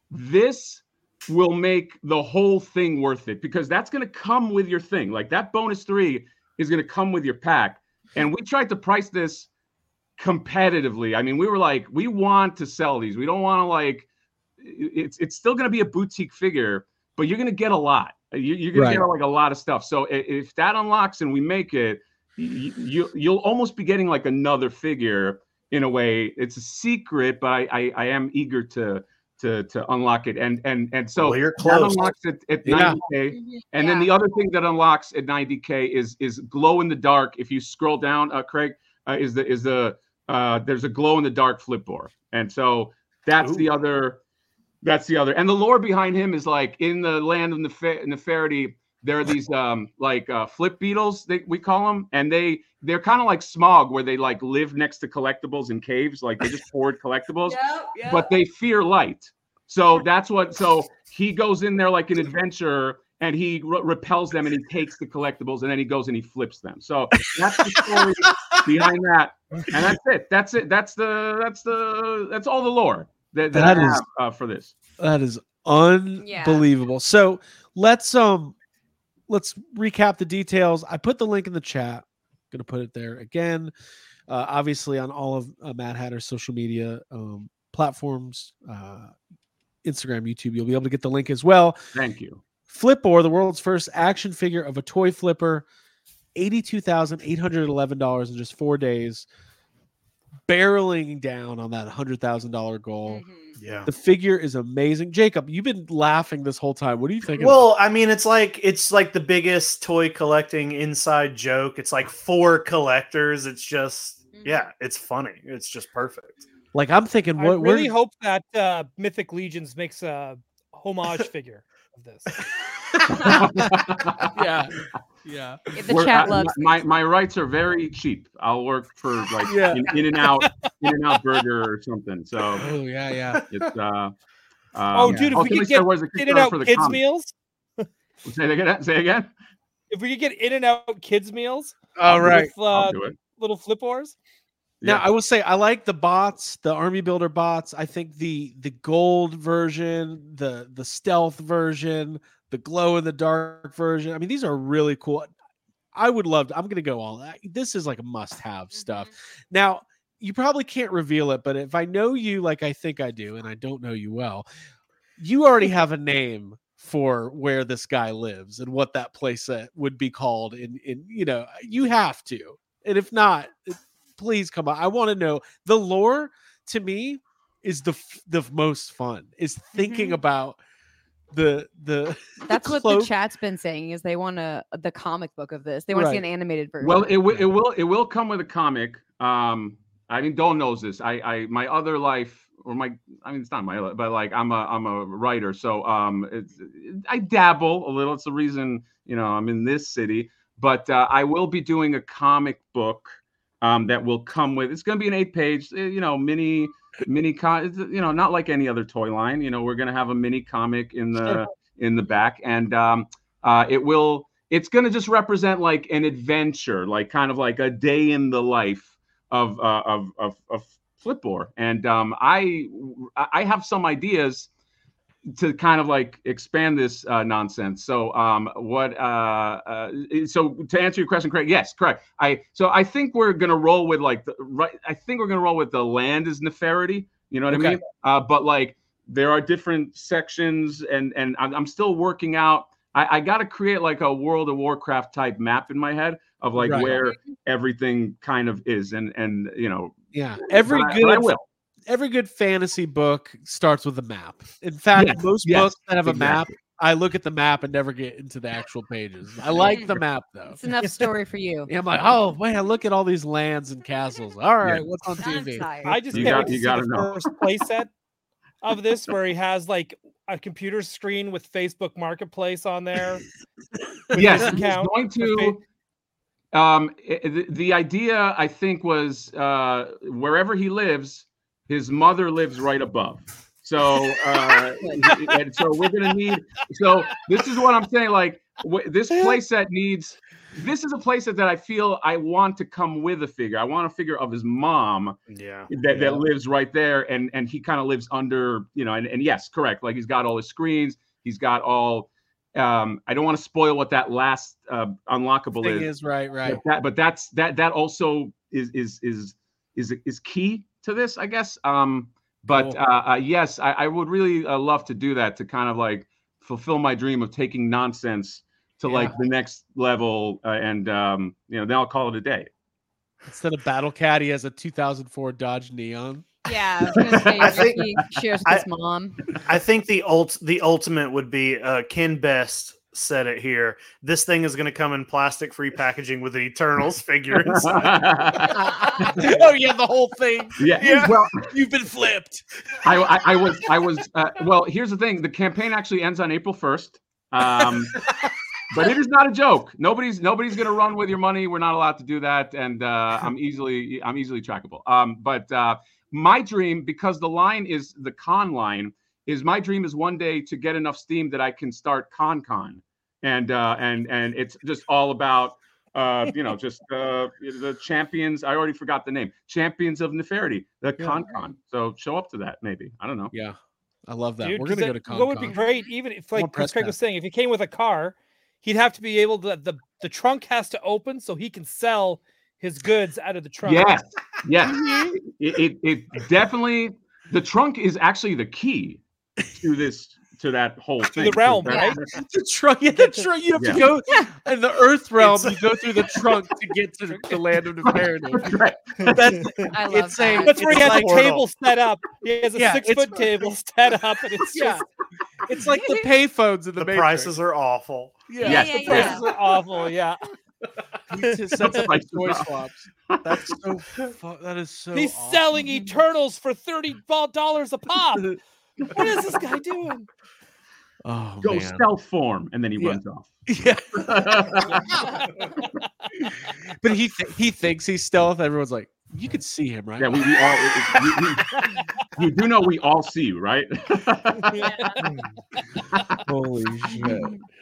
this will make the whole thing worth it because that's going to come with your thing. Like that bonus three is going to come with your pack, and we tried to price this competitively. I mean, we were like, we want to sell these. We don't want to like, it's it's still going to be a boutique figure, but you're going to get a lot. You, you're going Right. to get like a lot of stuff. So i- if that unlocks and we make it, you, you you'll almost be getting like another figure in a way. It's a secret, but I I, I am eager to to to unlock it. And and and so Well, you're that close. unlocks it at Yeah. ninety K. And then Yeah. the other thing that unlocks at ninety K is is glow in the dark. If you scroll down, uh, Craig, uh, is the is the uh, there's a glow in the dark flipboard, and so that's Ooh. the other. That's the other. And the lore behind him is like in the land of Nefer- Neferity, there are these um like uh, flip beetles that we call them, and they they're kind of like Smog, where they like live next to collectibles in caves, like they just hoard collectibles, but they fear light. So that's what. So he goes in there like an adventurer, and he re- repels them, and he takes the collectibles, and then he goes and he flips them. So that's the story behind that, and that's it. That's it. That's the that's the that's all the lore that, that, That I is- have uh, for this. That is unbelievable. So let's um let's recap the details. I put the link in the chat. Gonna put it there again. Uh, obviously on all of uh, Mad Hatter's social media um, platforms, uh, Instagram, YouTube. You'll be able to get the link as well. Thank you. Flipboard, the world's first action figure of a toy flipper, eighty-two thousand eight hundred eleven dollars in just four days. barreling down on that hundred thousand dollar goal. Mhm. Yeah. The figure is amazing. Jacob, you've been laughing this whole time. What do you think? of Well, I mean, it's like it's like the biggest toy collecting inside joke. It's like for collectors. It's just Mhm. yeah, it's funny. It's just perfect. Like I'm thinking, I what? really where- hope that uh, Mythic Legions makes a homage figure of this. yeah, yeah. The We're- chat uh, loves my my rights are very cheap. I'll work for like Yeah. in, in and out in and out burger or something. So Oh yeah, yeah. it's uh Oh, um, dude, if oh, we somebody could said, get where's the In and Kickstarter Out for the kids comic? meals. Say it again. Say it again. If we could get In and Out kids meals All right. with I'll uh, do it. little flip wars. Now Yeah. I will say I like the bots, the army builder bots. I think the the gold version, the the stealth version, the glow in the dark version. I mean, these are really cool. I would love to, I'm gonna go all that. This is like a must-have stuff. Now, you probably can't reveal it, but if I know you like I think I do, and I don't know you well, you already have a name for where this guy lives and what that place uh, would be called. In in you know, you have to. And if not, please come on. I want to know. The lore to me is the f- the most fun. Is thinking Mhm. about the the That's what cloak. the chat's been saying is they want a the comic book of this. They want to see Right. an animated version. Well, it will it will it will come with a comic. Um, I mean, Dawn knows this. I I my other life or my I mean it's not my life, but like I'm a I'm a writer, so um, it's, I dabble a little. It's the reason you know I'm in this city, but uh, I will be doing a comic book um that will come with. It's going to be an eight page, uh, you know, mini mini con. it's, You know, not like any other toy line. You know, we're going to have a mini comic in the Sure. in the back, and um, uh, it will. It's going to just represent like an adventure, like kind of like a day in the life of uh, of of, of Flipboard. And um, I I have some ideas to kind of like expand this uh, nonsense. So um, what? Uh, uh, so to answer your question, Craig, yes, correct. I so I think we're going to roll with like the right. I think we're going to roll with the land is Nefertiti. You know what Okay. I mean? Uh, but like there are different sections, and and I'm, I'm still working out. I, I got to create like a World of Warcraft type map in my head of like Right. where everything kind of is, and and you know, Yeah, every but I- good but I will. every good fantasy book starts with a map. In fact, Yes, most yes, books that have a exactly. map, I look at the map and never get into the actual pages. I like the map though. It's enough story for you. Yeah, I'm like, oh man, look at all these lands and castles. All right, Yeah. what's on T I'm V? tired. I just You can't got- wait to you see gotta the know. first playset of this where he has like a computer screen with Facebook Marketplace on there. with Yes, his he's account going for to. Um, i- i- the, the idea I think was uh, wherever he lives, his mother lives right above. So, uh, he- and so we're gonna need. So this is what I'm saying. Like wh- this playset needs. This is a playset that I feel I want to come with a figure. I want a figure of his mom Yeah. that, Yeah. that lives right there, and and he kind of lives under, you know, and, and yes, correct. Like he's got all his screens. He's got all. Um, I don't want to spoil what that last uh, unlockable Thing is. is right, right. But that, but that's that. That also is is is is is key to this, I guess. Um, but Cool. uh, uh, yes, I, I would really uh, love to do that to kind of like fulfill my dream of taking nonsense to like Yeah. the next level, uh, and um, you know, then I'll call it a day. Instead of Battle Cat, he has a two thousand four Dodge Neon. Yeah, I was gonna say I think- Ricky shares with I- his mom. I think the ult the ultimate would be uh, Ken Best said it here. This thing is going to come in plastic free packaging with an Eternals figure inside. Oh yeah, the whole thing. Yeah. Yeah. Well, You've been flipped. I, I, I was, I was. Uh, well, here's the thing: the campaign actually ends on April first. Um, but it is not a joke. Nobody's, nobody's going to run with your money. We're not allowed to do that, and uh, I'm easily, I'm easily trackable. Um, but uh, my dream, because the line is the con line, is my dream is one day to get enough steam that I can start Con Con, and uh, and and it's just all about. Uh, you know, just uh, the champions. I already forgot the name. Champions of Nefertiti, the Yeah. Con Con. So show up to that, maybe. I don't know. Yeah, I love that. Dude, We're 'cause gonna go that- to Con What would be great, even if I like want press Craig was pass. saying, if he came with a car, he'd have to be able to the the trunk has to open so he can sell his goods out of the trunk. Yes, yes. it, it it definitely the trunk is actually the key to this to that whole To thing. the realm, Yeah. right? The trunk, yeah, the trunk. You have Yeah. to go in the Earth realm. It's- You go through the trunk to get to the, the land of the paradise. Right. That's I love it's a. that. That's where he it's has like, a table set up. He has a Yeah, six it's- foot table set up, and it's Yeah. just It's like the payphones in the, The Matrix. prices are awful. Yeah, Yes. yeah, the yeah. prices are awful. Yeah, He just sets up Prices toy are- swaps. That's so. Fu- that is so. he's awesome. selling Eternals for thirty dollars a pop. What is this guy doing? Oh Go man. stealth form, and then he Yeah. runs off. Yeah, but he th- he thinks he's stealth. Everyone's like, you could see him, right? Yeah, we, we all. We, we, you do know we all see you, right? Holy shit.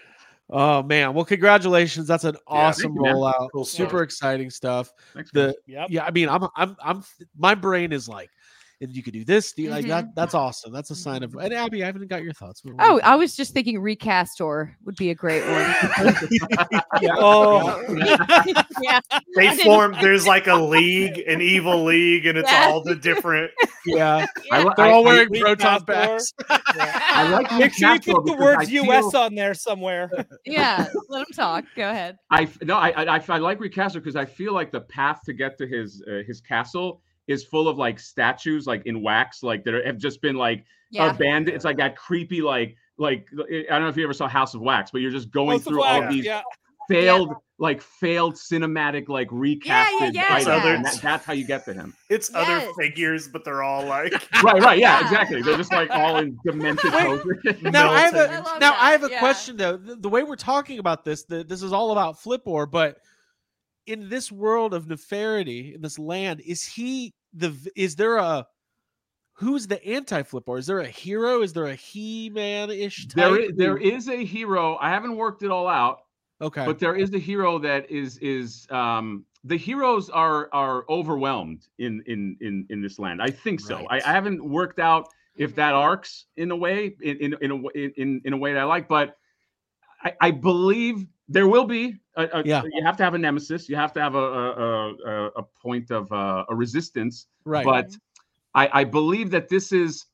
Oh man. Well, congratulations. That's an awesome thank you, man. rollout. Cool stuff. Super exciting stuff. Thanks, guys. The Yep. yeah, I mean, I'm I'm I'm my brain is like, and you could do this, do like Mhm. that. That's awesome. That's a sign of. And Abby, I haven't got your thoughts. What- Oh, I was just thinking Recastor would be a great one. yeah. Oh, yeah. They I didn't- form. There's like a league, an evil league, and it's Yeah. all the different. yeah. I, li- They're I- all I- wearing Recastor. proton packs. I like make sure you Nashville put the because words I U feel- S on there somewhere. Yeah. Let him talk. Go ahead. I no, I I, I, I like Recaster because I feel like the path to get to his uh, his castle is full of like statues, like in wax, like that are- have just been like Yeah. abandoned. It's like that creepy, like like I don't know if you ever saw House of Wax, but you're just going Most of through all wax, these yeah. failed, like failed cinematic, like recasted yeah, items. yeah. And that, that's how you get to him. It's other Yes. figures, but they're all like. Right, right, yeah, Yeah. exactly. They're just like all in demented poses. Now I have Melted. a I love now that, I have a yeah. question though. The, the way we're talking about this, the, this is all about Flipor, but in this world of Nefertiti, in this land, is he the v- is there a who's the anti-Flipor? Is there a hero? Is there a He-Man ish type? There is, there who- is a hero. I haven't worked it all out, okay. but there is a hero that is is um the heroes are are overwhelmed in in in in this land. I think so. I, Right. I haven't worked out if that arcs in a way in in in a wa- in, in a way that I like, but I, I believe there will be a, a, Yeah. you have to have a nemesis. You have to have a a, a, a point of uh, a resistance. right. But I, I believe that this is,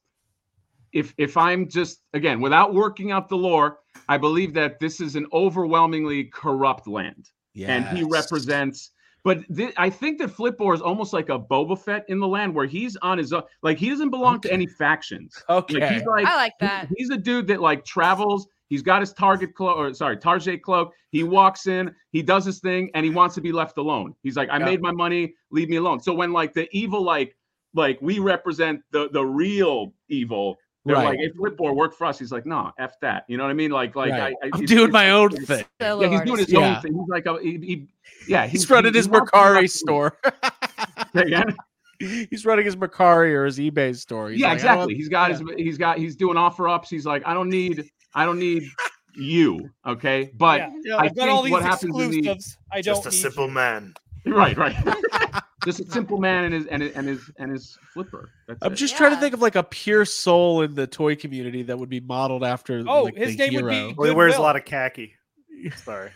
if if I'm just again without working out the lore, I believe that this is an overwhelmingly corrupt land, and he Yes. represents. But thi- I think that Flipor is almost like a Boba Fett in the land, where he's on his own. Like he doesn't belong to Okay. any factions. Okay. Like, he's like I like he- that. he's a dude that like travels. He's got his target cloak, or sorry, Target cloak. He walks in, he does his thing, and he wants to be left alone. He's like, I Yeah. made my money, leave me alone. So when like the evil, like, like we represent the the real evil, they're Right. like, if Flipor worked for us, he's like, no, f that. You know what I mean? Like, like Right. I, I I'm it's- doing it's- my own it's- thing. Solo Yeah, he's doing artist. his Yeah. own thing. He's like, a, he, he, yeah, He's running his he wants to be Mercari left alone. store. Say again? He's running his Mercari or his eBay store. He's Yeah, like, I exactly. want- He's got yeah. his he's got he's doing offer ups. He's like, I don't need I don't need you. Okay. But Yeah. Yeah. I I've got all think these what happens in the exclusives. I don't Just a need simple you. man. right, right. Just a simple man and his and his and his and his flipper. That's I'm it. just trying to Yeah. think of like a pure soul in the toy community that would be modeled after. Oh, like, his the name would be- hero. Well, he wears a Goodwill. lot of khaki. Sorry.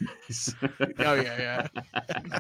Oh yeah, yeah.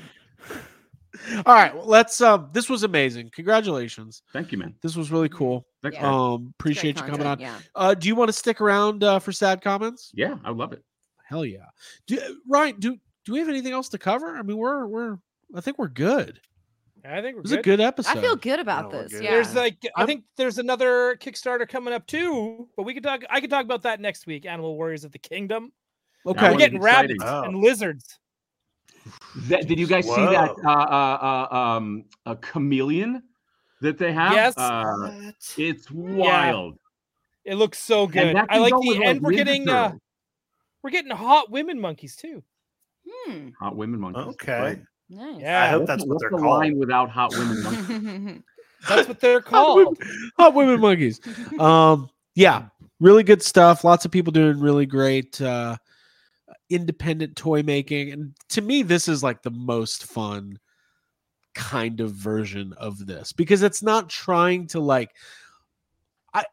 All right, well, let's. Um, this was amazing. Congratulations. Thank you, man. This was really cool. Thanks, Yeah. man. Um, appreciate you Great coming on. content, Uh, do you want to stick around uh, for sad comments? Yeah, I love it. Hell yeah. Do, Ryan, do do we have anything else to cover? I mean, we're we're. I think we're good. I think we're It was a good. good Yeah. episode. I feel good about No, we're this. good. Yeah. There's like I I'm- think there's another Kickstarter coming up too, but we could talk. I could talk about that next week. Animal Warriors of the Kingdom. That Okay. We're one's getting exciting. rabbits Oh. and lizards. That, did you guys see that Whoa. uh, uh, uh, um, a chameleon that they have? Yes. Uh, it's wild. It looks so And good. that I can like go the with, like, and we're Ninja getting uh, Turtles. we're getting hot women monkeys too. Hmm. Hot women monkeys. Okay. Right. Nice. Yeah. I hope What's that's the- what what's they're the called. line without hot women monkeys? That's what they're Hot called. women, hot women monkeys. Um, yeah, really good stuff. Lots of people doing really great uh, independent toy making, and to me, this is like the most fun kind of version of this because it's not trying to like. I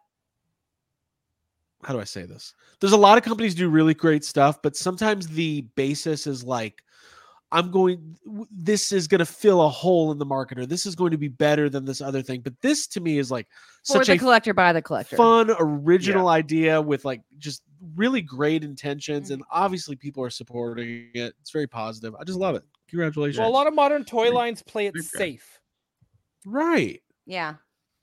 how do I say this? There's a lot of companies do really great stuff, but sometimes the basis is like I'm going, this is going to fill a hole in the market, or this is going to be better than this other thing. But this to me is like For such the a collector by the collector. fun, original idea with like just really great intentions. Mhm. And obviously people are supporting it. It's very positive. I just love it. Congratulations. Well, a lot of modern toy lines play it Okay. safe. right. Yeah.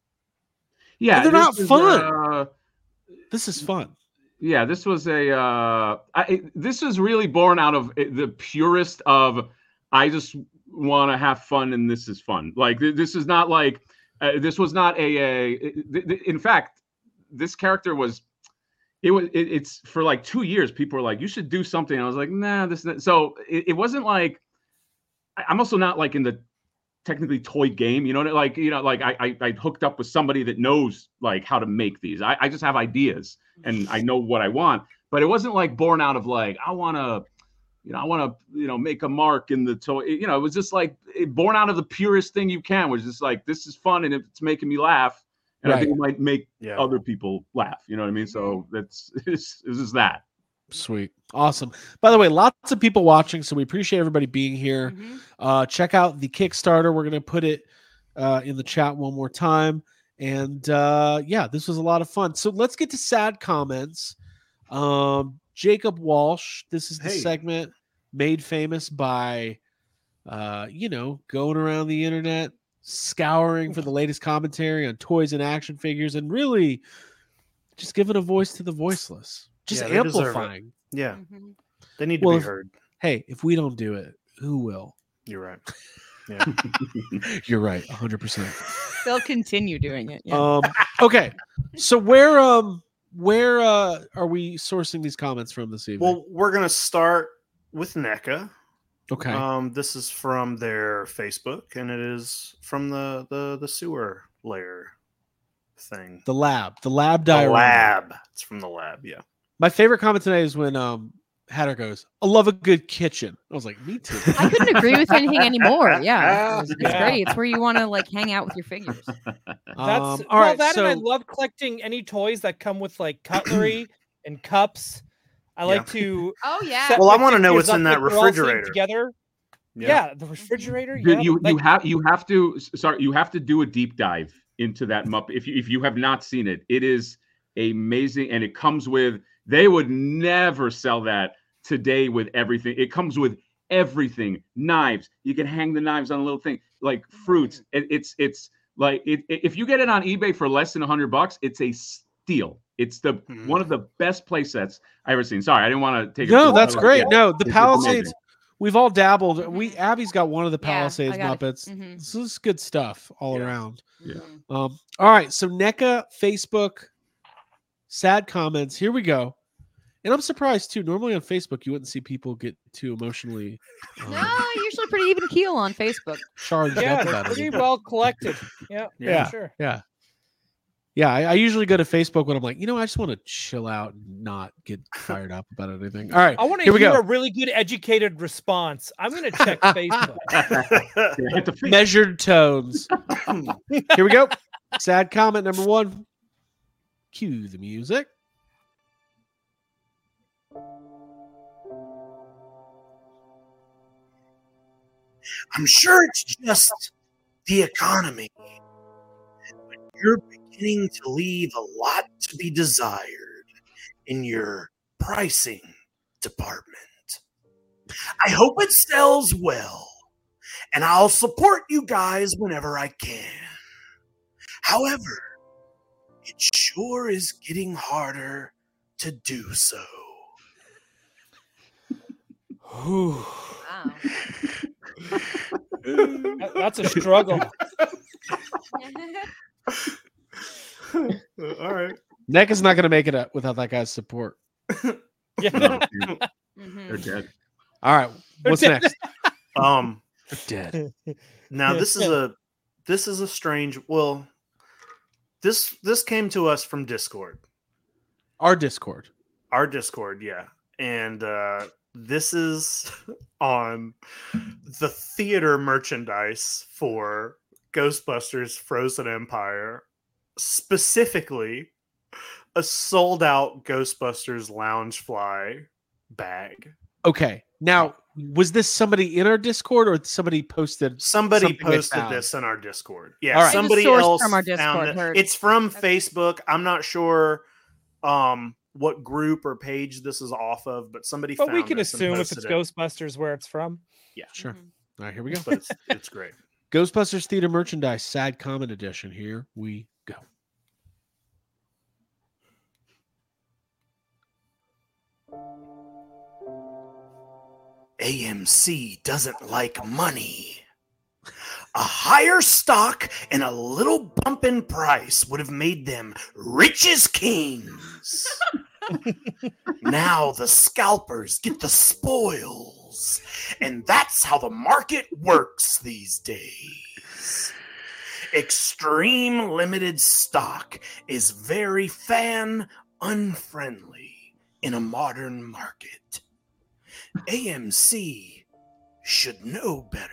Yeah, they're this not is, fun. uh, This is fun. yeah, this was a. Uh, I, this is really born out of the purest of. I just want to have fun, and this is fun. Like th- this is not like. Uh, this was not a. a th- th- in fact, this character was. It was. It, it's for like two years. People were like, "You should do something." And I was like, "Nah, this." So it, it wasn't like. I- I'm also not like in the technically toy game, you know, like, you know, like I, I, I hooked up with somebody that knows like how to make these. I, I just have ideas and I know what I want, but it wasn't like born out of like, I want to, you know, I want to, you know, make a mark in the toy, you know, it was just like it, born out of the purest thing you can, was just like, this is fun. And it's making me laugh. And I think it might make Yeah. other people laugh. You know what I mean? So that's, it's, it's just that. Sweet. Awesome. By the way, lots of people watching, so we appreciate everybody being here. Mhm. Uh, check out the Kickstarter. We're going to put it uh, in the chat one more time. And uh, yeah, this was a lot of fun. So let's get to sad comments. Um, Jacob Walsh, this is the Hey. segment made famous by, uh, you know, going around the internet, scouring for the latest commentary on toys and action figures, and really just giving a voice to the voiceless. Just Yeah, they deserve it. amplifying. Yeah, Mhm. they need to Well, be if- heard. Hey, if we don't do it, who will? You're right. Yeah. You're right, one hundred percent. They'll continue doing it. Yeah. Um, okay, so where um where uh are we sourcing these comments from this evening? Well, we're gonna start with NECA. okay, Um, this is from their Facebook, and it is from the the the sewer layer thing. the lab, the lab The diorama. lab. It's from the lab. Yeah. My favorite comment today is when um Hatter goes, "I love a good kitchen." I was like, "Me too." I couldn't agree with anything anymore. Yeah. It's, it's Yeah. great. It's where you want to like hang out with your figures. That's Um, all all right, that, so and I love collecting any toys that come with like cutlery and cups. I like to. Oh yeah. set Well, I my wanna know figures what's in up that like they're all synced refrigerator. together. Yeah. the refrigerator. Dude, Yeah, you like, you have you have to s- sorry you have to do a deep dive into that Muppet if you if you have not seen it. It is amazing, and it comes with. They would never sell that today with everything. It comes with everything, knives. You can hang the knives on a little thing, like fruits. It, it's it's like it, it- if you get it on eBay for less than a hundred bucks, it's a steal. It's the Mhm. one of the best play sets I ever seen. Sorry, I didn't want to take. it no, too that's far. great. Yeah. No, the It's Palisades. amazing. We've all dabbled. We Mhm. Abby's got one of the Yeah, I Palisades got it. Muppets. Mhm. This is good stuff all Yeah. around. Yeah. Mhm. Um, all right, so NECA, Facebook, sad comments. Here we go. And I'm surprised too. Normally on Facebook, you wouldn't see people get too emotionally um, No, usually pretty even keel on Facebook. charged yeah, up they're about pretty it. well collected. Yeah. Yeah. for sure. Yeah. Yeah, I, I usually go to Facebook when I'm like, you know, I just want to chill out and not get fired up about anything. All right, I want to here we hear go. a really good educated response. I'm gonna check Facebook. Yeah, hit the feet. Measured tones. Here we go. Sad comment number one. Cue the music. I'm sure it's just the economy. But you're beginning to leave a lot to be desired in your pricing department. I hope it sells well, and I'll support you guys whenever I can. However, it sure is getting harder to do so. Whew. Wow. That- That's a struggle. All right. Neck is not going to make it up without that guy's support. Yeah. No, dude, Mhm. they're dead. All right, what's next? Um. Dead. Now this is a this is a strange. Well, this this came to us from Discord. Our Discord. Our Discord, yeah. And uh, this is on the theater merchandise for Ghostbusters Frozen Empire, specifically a sold out Ghostbusters Loungefly bag. Okay, now Was this somebody in our Discord or somebody posted? Somebody something they posted found? this in our Discord. Yeah, All right. somebody It's a source else from our found Discord, it. heard. It's from Facebook. I'm not sure um, what group or page this is off of, but somebody. But found we can this and assume if it's posted it. Ghostbusters where it's from. Yeah, Sure. Mhm. All right, here we go. but it's, it's great. Ghostbusters Theater Merchandise Sad Comment Edition. Here we go. A M C doesn't like money. A higher stock and a little bump in price would have made them rich as kings. Now the scalpers get the spoils, and that's how the market works these days. Extreme limited stock is very fan unfriendly in a modern market. A M C should know better.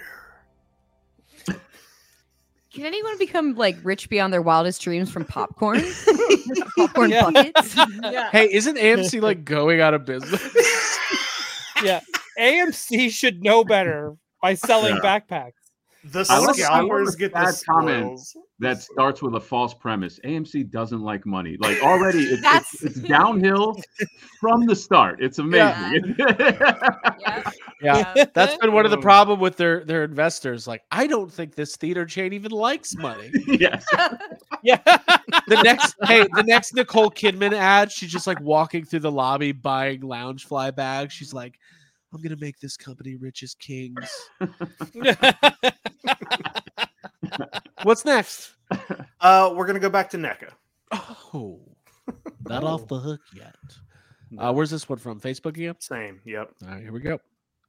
Can anyone become like rich beyond their wildest dreams from popcorn? popcorn Yeah. buckets. Yeah. Hey, isn't A M C like going out of business? Yeah, A M C should know better by selling Yeah. backpacks. The I wanna- I scalpers want a get the sad comment. spoils. That starts with a false premise. A M C doesn't like money. Like already, it's, That's- it's, it's downhill from the start. It's amazing. Yeah. Yeah, that's been one of the problem with their their investors. Like, I don't think this theater chain even likes money. yes. Yeah. The next, hey, the next Nicole Kidman ad, she's just like walking through the lobby buying Loungefly bags. She's like, "I'm gonna make this company rich as kings." What's next? Uh, we're gonna go back to NECA. Oh, not off the hook yet. Uh, where's this one from? Facebook again? Same. Yep. All right, here we go.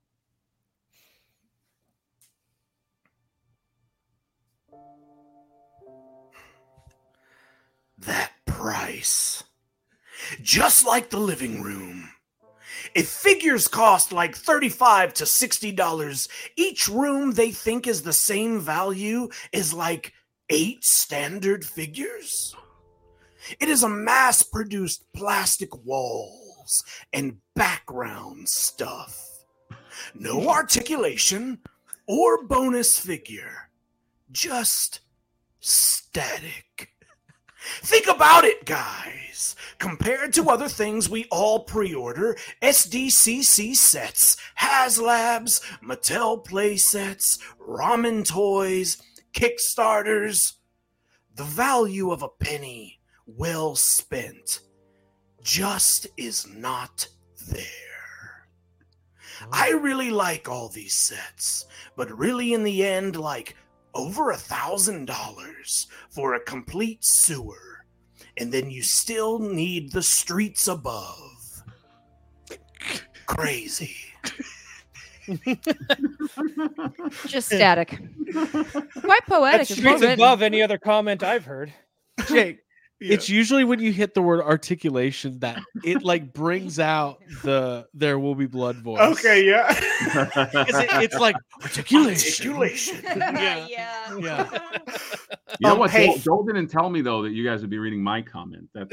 That price. Just like the living room. If figures cost like thirty-five to sixty dollars, each room they think is the same value is like eight standard figures. It is a mass-produced plastic walls and background stuff. No articulation or bonus figure. Just static. Think about it, guys. Compared to other things we all pre-order, S D C C sets, HasLabs, Mattel play sets, ramen toys, Kickstarters, the value of a penny well spent just is not there. I really like all these sets, but really in the end, like over a thousand dollars for a complete sewer, and then you still need the streets above. Crazy. Just static. Quite poetic. That's as streets well above any other comment I've heard. Jake, Yeah. it's usually when you hit the word articulation that it like brings out the "there will be blood" voice. Okay. Yeah. It's, it's like articulation. Articulation. Yeah. yeah. Yeah. You know Um, what? hey- Joel, Joel didn't tell me though that you guys would be reading my comment. That's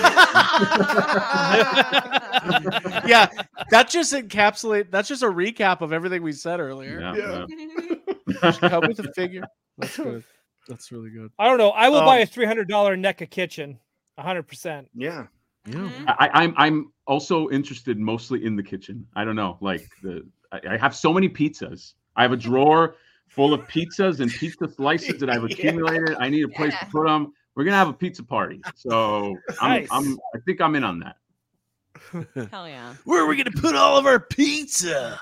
Yeah, that just encapsulate. That's just a recap of everything we said earlier. yeah, Yeah. yeah. Come with a figure. That's good. That's really good. I don't know. I will Um, buy a three hundred dollar NECA kitchen, a hundred percent. Yeah. Yeah. I, I'm I'm also interested mostly in the kitchen. I don't know, like the I, I have so many pizzas. I have a drawer full of pizzas and pizza slices that I've Yeah. accumulated. I need a place to Yeah. put them. We're gonna have a pizza party, so I'm, Nice. I'm I think I'm in on that. Hell yeah. Where are we gonna put all of our pizza?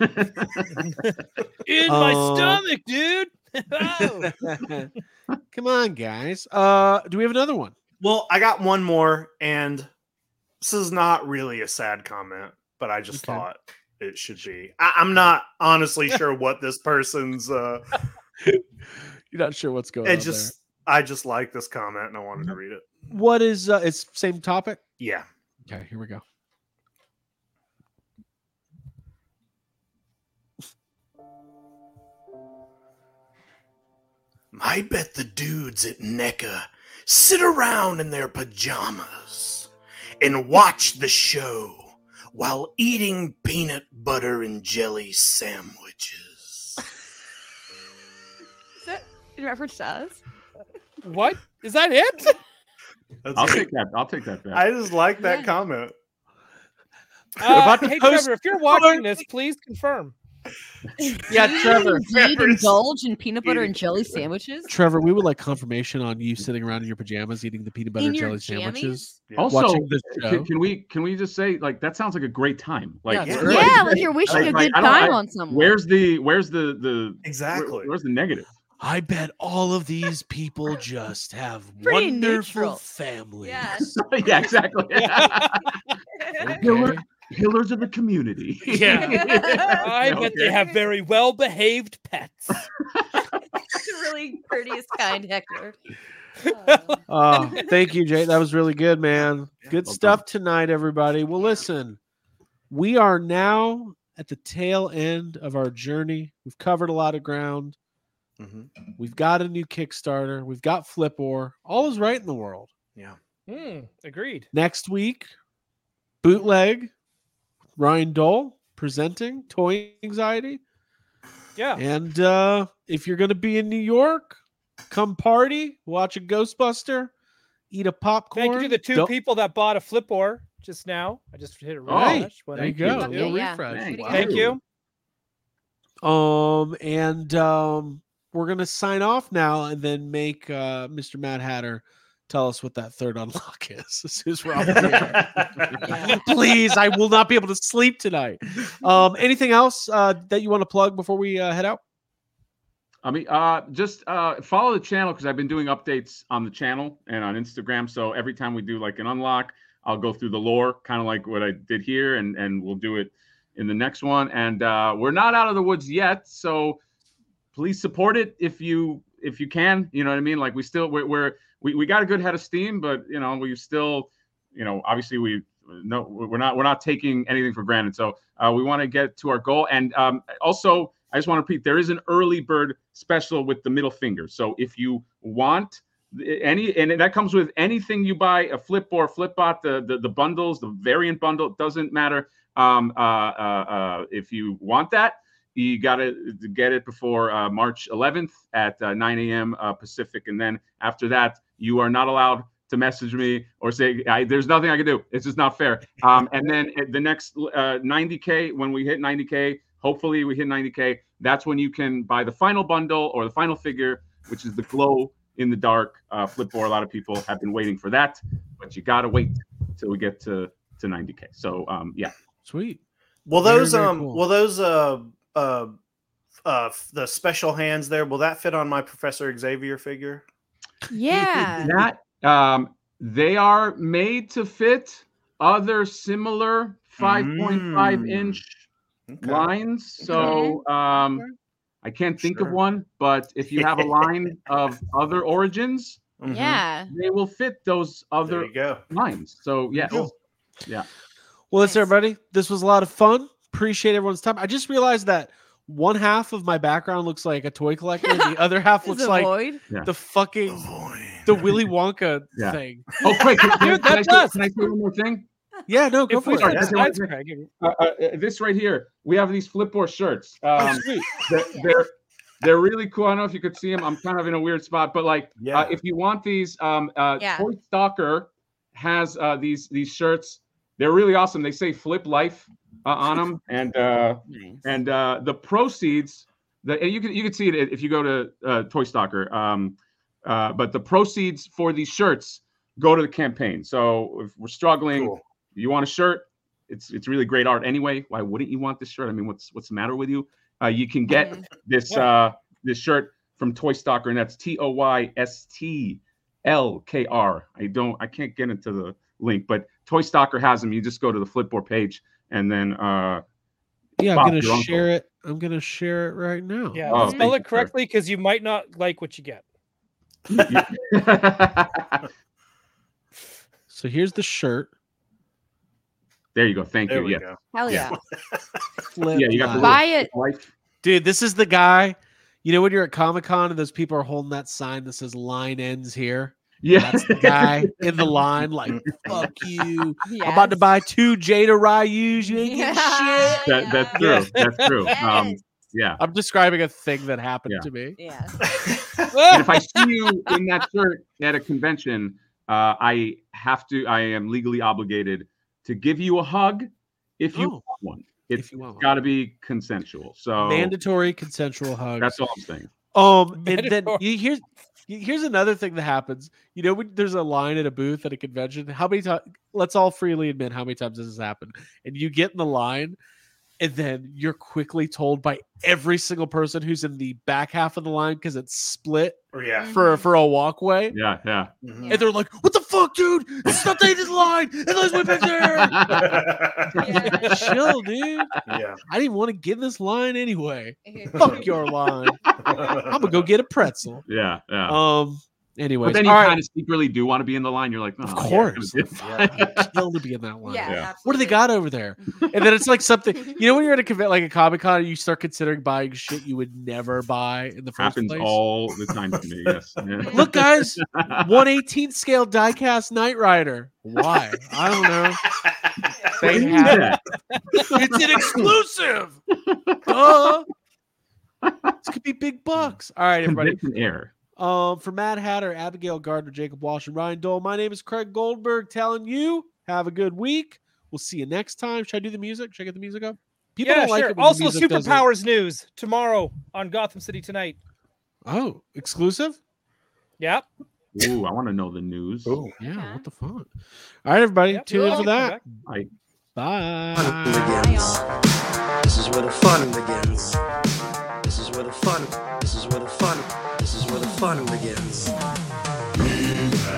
In my my stomach, stomach, dude. Oh. Come on, guys. Uh, do we have another one? Well, I got one more, and this is not really a sad comment, but I just Okay. thought it should be. I, I'm not honestly sure what this person's. Uh, You're not sure what's going it on just, I just like this comment, and I wanted to read it. there. What is? Uh, it's same topic. Yeah. Okay, here we go. I bet the dudes at NECA sit around in their pajamas and watch the show while eating peanut butter and jelly sandwiches. Is that in reference to us? What is that? It? That's I'll it. take that. I'll take that back. I just like that Yeah. comment. Uh, about to hey, post- Trevor, if you're watching this, please confirm. Yeah, Do you Trevor. indeed Trevor's indulge in peanut butter eating and jelly peanut butter. sandwiches? Trevor, we would like confirmation on you sitting around in your pajamas eating the peanut butter In and your jelly sandwiches. Yeah. Also, watching this show. can, can we can we just say like that sounds like a great time? Like, Yeah, it's like- great. Yeah, like you're wishing like- a like, good I don't- time I- on someone. Where's the where's the the Exactly. where- where's the negative? I bet all of these people just have Pretty wonderful neutral. families. Yeah. yeah, exactly. Okay. Pillars of the community. Yeah. I bet they Okay. have very well behaved pets. really courteous, kind Hector. Oh, thank you, Jay. That was really good, man. Good well stuff tonight, everybody. Well, listen, we are now at the tail end of our journey. We've covered a lot of ground. Mhm. We've got a new Kickstarter. We've got Flipor. All is right in the world. Yeah. Hmm, agreed. Next week, Bootleg, Ryan Dole presenting Toy Anxiety. Yeah. And uh, if you're going to be in New York, come party, watch a Ghostbuster, eat a popcorn. Thank you to the 2 Don't- people that bought a Flipor just now. I just hit a Oh, refresh. but There you thank go. you. Okay, Little yeah. refresh. Thank Wow. Thank you. Um, and um, we're gonna sign off now, and then make uh, Mister Mad Hatter tell us what that third unlock is as soon as we're off the air. Please, I will not be able to sleep tonight. Um, anything else uh, that you want to plug before we uh, head out? I mean, uh, just uh, follow the channel because I've been doing updates on the channel and on Instagram. So every time we do like an unlock, I'll go through the lore, kind of like what I did here, and and we'll do it in the next one. And uh, we're not out of the woods yet, so please support it if you if you can. You know what I mean? Like we still we're, we're we we got a good head of steam, but you know we still, you know, obviously we no we're not we're not taking anything for granted. So uh, we want to get to our goal, and um, also. I just want to repeat, there is an early bird special with the middle finger. So if you want any, and that comes with anything you buy, a Flipor, Flipbot, the, the, the bundles, the variant bundle, it doesn't matter. Um, uh, uh, uh, if you want that, you got to get it before uh, March eleventh at uh, nine a.m. Uh, Pacific. And then after that, you are not allowed to message me or say, I, there's nothing I can do. It's just not fair. Um, and then at the next uh, ninety K, when we hit ninety K, hopefully we hit ninety K. That's when you can buy the final bundle or the final figure, which is the glow in the dark uh, Flipor. A lot of people have been waiting for that, but you got to wait till we get to, to ninety K. So um, yeah. Sweet. Will Very, those very um cool. will those uh uh uh the special hands there, will that fit on my Professor Xavier figure? Yeah. That um, they are made to fit other similar five point five Mm. inch Okay. lines. So um, I can't think Sure. of one, but if you have a line of other origins, Mhm. Yeah. they will fit those There other you go. lines. So yes, Cool. yeah. Well, listen, Nice. everybody. This was a lot of fun. Appreciate everyone's time. I just realized that one half of my background looks like a toy collector, and the other half Is looks a like void. the fucking Void. the Willy Wonka Yeah. thing. Oh, wait, can, can, Dude, can I that's say, us. can I say one more thing? Yeah, no, go If for we it. start Yeah. the sides cracking. Uh, uh, this right here, we have these Flipor shirts. Oh, Um, sweet. they're, they're they're really cool. I don't know if you could see them. I'm kind of in a weird spot, but like, Yeah. uh, if you want these, um, uh, Yeah. Toy Stalker has uh, these these shirts. They're really awesome. They say "Flip Life" uh, on them, and uh, Nice. and uh, the proceeds. The and you can you can see it if you go to uh, Toy Stalker. Um, uh, but the proceeds for these shirts go to the campaign. So if we're struggling, Cool. you want a shirt. It's it's really great art anyway. Why wouldn't you want this shirt? I mean, what's what's the matter with you? Uh, you can get Mhm. this Yeah. uh, this shirt from Toy Stalker, and that's T O Y S T L K R. I don't I can't get into the link, but Toy Stalker has them. You just go to the Flipboard page, and then uh, Yeah, I'm Bob, gonna your uncle. share it. I'm gonna share it right now. Yeah. Oh, Spell thank you, it sir. correctly because you might not like what you get. So here's the shirt. there you go. Thank There you. we Yeah, go. Hell Yeah. yeah. Flip yeah. You got the life. Buy little it. life. Dude, this is the guy. You know when you're at Comic Con and those people are holding that sign that says "line ends here." Yeah, That's the guy in the line, like, fuck you. Yes. I'm about to buy two Jada Ryus. You ain't getting shit. that, that's true. That's true. Um, Yes. yeah. I'm describing a thing that happened Yeah. to me. Yeah. And if I see you in that shirt at a convention, uh, I have to. I am legally obligated to give you a hug if you Oh. want one. It's If you want one. got to be consensual. So Mandatory consensual hugs. that's all I'm saying. Um, and then Mandatory. you, here's here's another thing that happens. You know, when there's a line at a booth at a convention, how many times? Let's all freely admit how many times this has happened. And you get in the line, and then you're quickly told by every single person who's in the back half of the line because it's split Or yeah. for for a walkway, Yeah, yeah. Mhm. and they're like, "What the fuck, dude? This is not the end of the line. And there's my picture." Yeah. Chill, dude. yeah. I didn't want to get in this line anyway. Fuck your line. I'm gonna go get a pretzel. Yeah, yeah. Um. Anyways, but then you all right. kind of secretly do want to be in the line. You're like, oh, Of yeah, course. it's fine. I'd kill to be in that line. Yeah. Yeah. What do they got over there? And then it's like something, you know, when you're at a convent like a Comic Con, you start considering buying shit you would never buy in the first Happens place. all the time to me. Yes. Yeah. Look, guys, one eighteenth scale diecast Knight Rider. Why? I don't know. They Who have did that? It's an exclusive. Duh. This could be big bucks. All right, everybody. Convention air. Um, for Mad Hatter, Abigail Gardner, Jacob Walsh, and Ryan Dole, my name is Craig Goldberg telling you, have a good week. We'll see you next time. Should I do the music? Should I get the music up? People yeah, don't like sure. it when the Also, music doesn't- superpowers news tomorrow on Gotham City Tonight. Oh, exclusive? Yep. Ooh, I want to know the news. Ooh. Yeah, Okay. what the fuck? All right, everybody, Yep. tune in for Come that. back. I, Bye. Fun begins. This is where the fun begins. This is where the fun. This is where the fun. This is where the fun begins.